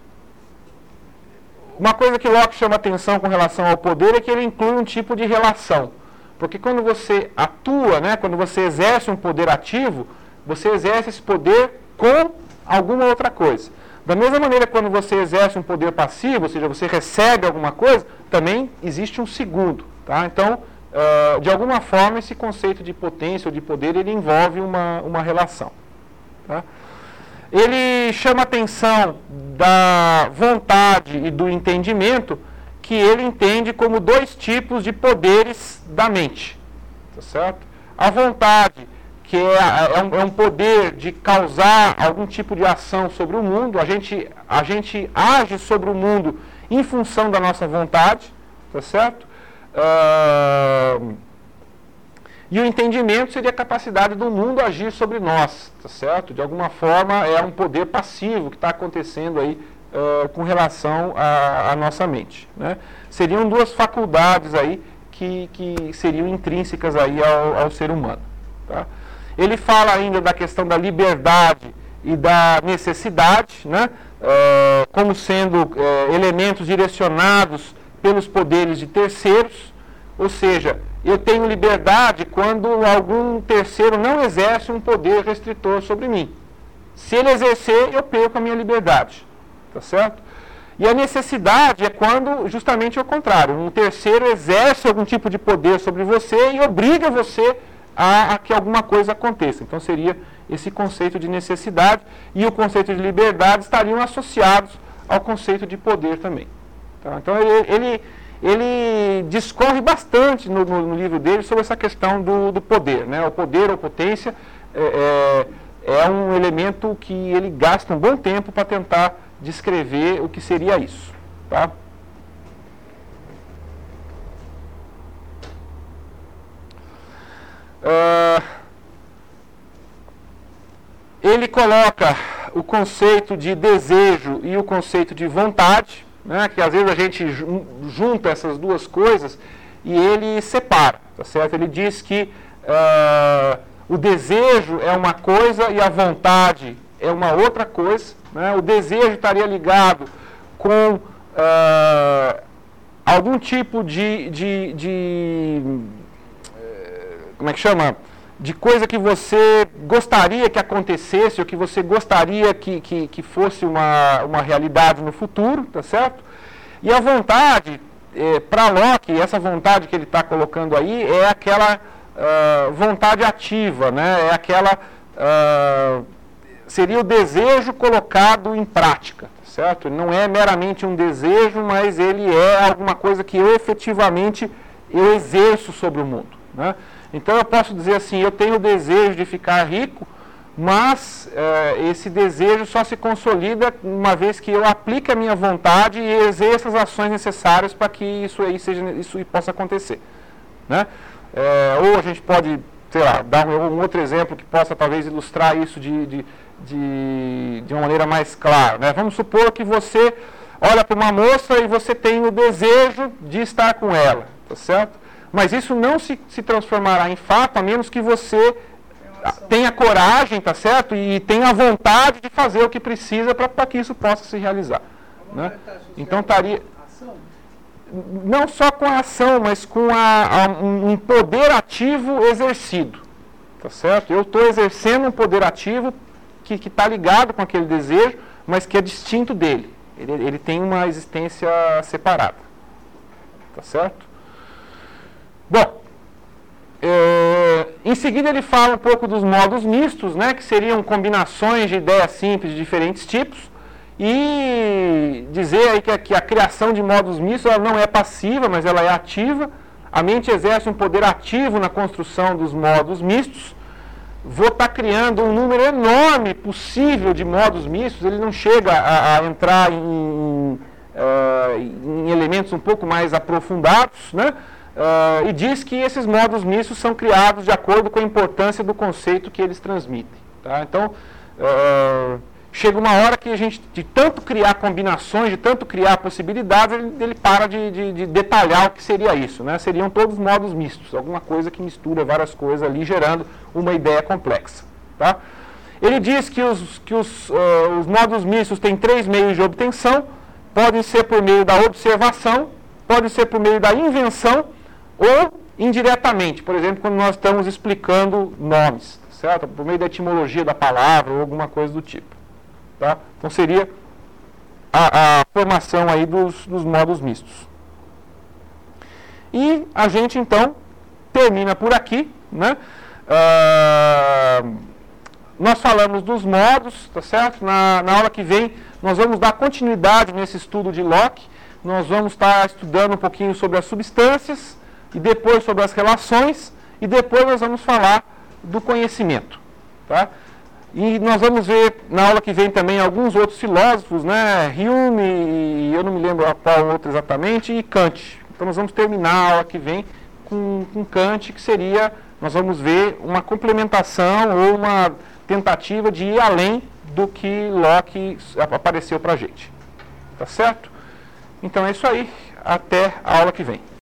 uma coisa que Locke chama atenção com relação ao poder é que ele inclui um tipo de relação. Porque quando você atua, né, quando você exerce um poder ativo, você exerce esse poder com alguma outra coisa. Da mesma maneira, quando você exerce um poder passivo, ou seja, você recebe alguma coisa, também existe um segundo. Tá? Então, uh, de alguma forma, esse conceito de potência ou de poder, ele envolve uma, uma relação. Tá? Ele chama a atenção da vontade e do entendimento, que ele entende como dois tipos de poderes da mente. Tá certo? A vontade, que é, é, um, é um poder de causar algum tipo de ação sobre o mundo, a gente, a gente age sobre o mundo em função da nossa vontade, tá certo? Uh, e o entendimento seria a capacidade do mundo agir sobre nós, tá certo? De alguma forma é um poder passivo que está acontecendo aí uh, com relação à nossa mente, né? Seriam duas faculdades aí que, que seriam intrínsecas aí ao, ao ser humano, tá? Ele fala ainda da questão da liberdade e da necessidade, né, uh, como sendo uh, elementos direcionados pelos poderes de terceiros, ou seja, eu tenho liberdade quando algum terceiro não exerce um poder restritor sobre mim. Se ele exercer, eu perco a minha liberdade, tá certo? E a necessidade é quando justamente é o contrário, um terceiro exerce algum tipo de poder sobre você e obriga você A, a que alguma coisa aconteça. Então seria esse conceito de necessidade e o conceito de liberdade estariam associados ao conceito de poder também. Tá? Então ele, ele, ele discorre bastante no, no, no livro dele sobre essa questão do, do poder, né? O poder ou potência é, é um elemento que ele gasta um bom tempo para tentar descrever o que seria isso. Tá? Uh, ele coloca o conceito de desejo e o conceito de vontade, né, que às vezes a gente junta essas duas coisas e ele separa, tá certo? Ele diz que uh, o desejo é uma coisa e a vontade é uma outra coisa, né? O desejo estaria ligado com uh, algum tipo de, de, de como é que chama? De coisa que você gostaria que acontecesse, ou que você gostaria que, que, que fosse uma, uma realidade no futuro, tá certo? E a vontade, é, para Locke, essa vontade que ele está colocando aí, é aquela uh, vontade ativa, né? É aquela, uh, seria o desejo colocado em prática, tá certo? Não é meramente um desejo, mas ele é alguma coisa que eu efetivamente eu exerço sobre o mundo, né? Então eu posso dizer assim, eu tenho o desejo de ficar rico, mas eh, esse desejo só se consolida uma vez que eu aplique a minha vontade e exerça as ações necessárias para que isso aí seja, isso aí possa acontecer, né? Eh, ou a gente pode, sei lá, dar um, um outro exemplo que possa talvez ilustrar isso de, de, de, de uma maneira mais clara, né? Vamos supor que você olha para uma moça e você tem o desejo de estar com ela, tá certo? Mas isso não se, se transformará em fato, a menos que você tenha coragem, tá certo? E tenha a vontade de fazer o que precisa para que isso possa se realizar, né? Então estaria não só com a ação, mas com a, a, um poder ativo exercido, tá certo? Eu estou exercendo um poder ativo que está ligado com aquele desejo, mas que é distinto dele. Ele, ele tem uma existência separada, tá certo? Bom, é, em seguida ele fala um pouco dos modos mistos, né, que seriam combinações de ideias simples de diferentes tipos, e dizer aí que a, que a criação de modos mistos ela não é passiva, mas ela é ativa. A mente exerce um poder ativo na construção dos modos mistos. Vou estar criando um número enorme possível de modos mistos, ele não chega a, a entrar em, uh, em elementos um pouco mais aprofundados, né? Uh, e diz que esses modos mistos são criados de acordo com a importância do conceito que eles transmitem. Tá? Então, uh, chega uma hora que a gente, de tanto criar combinações, de tanto criar possibilidades, ele, ele para de, de, de detalhar o que seria isso, né? Seriam todos modos mistos, alguma coisa que mistura várias coisas ali, gerando uma ideia complexa. Tá? Ele diz que, os, que os, uh, os modos mistos têm três meios de obtenção, podem ser por meio da observação, podem ser por meio da invenção, ou indiretamente, por exemplo, quando nós estamos explicando nomes, certo? Por meio da etimologia da palavra ou alguma coisa do tipo. Tá? Então seria a, a formação aí dos, dos modos mistos. E a gente então termina por aqui, né? Ah, nós falamos dos modos, tá certo? Na, na aula que vem nós vamos dar continuidade nesse estudo de Locke. Nós vamos estar estudando um pouquinho sobre as substâncias, e depois sobre as relações, e depois nós vamos falar do conhecimento. Tá? E nós vamos ver na aula que vem também alguns outros filósofos, né? Hume, e eu não me lembro qual outro exatamente, e Kant. Então nós vamos terminar a aula que vem com, com Kant, que seria, nós vamos ver uma complementação ou uma tentativa de ir além do que Locke apareceu para a gente. Tá certo? Então é isso aí. Até a aula que vem.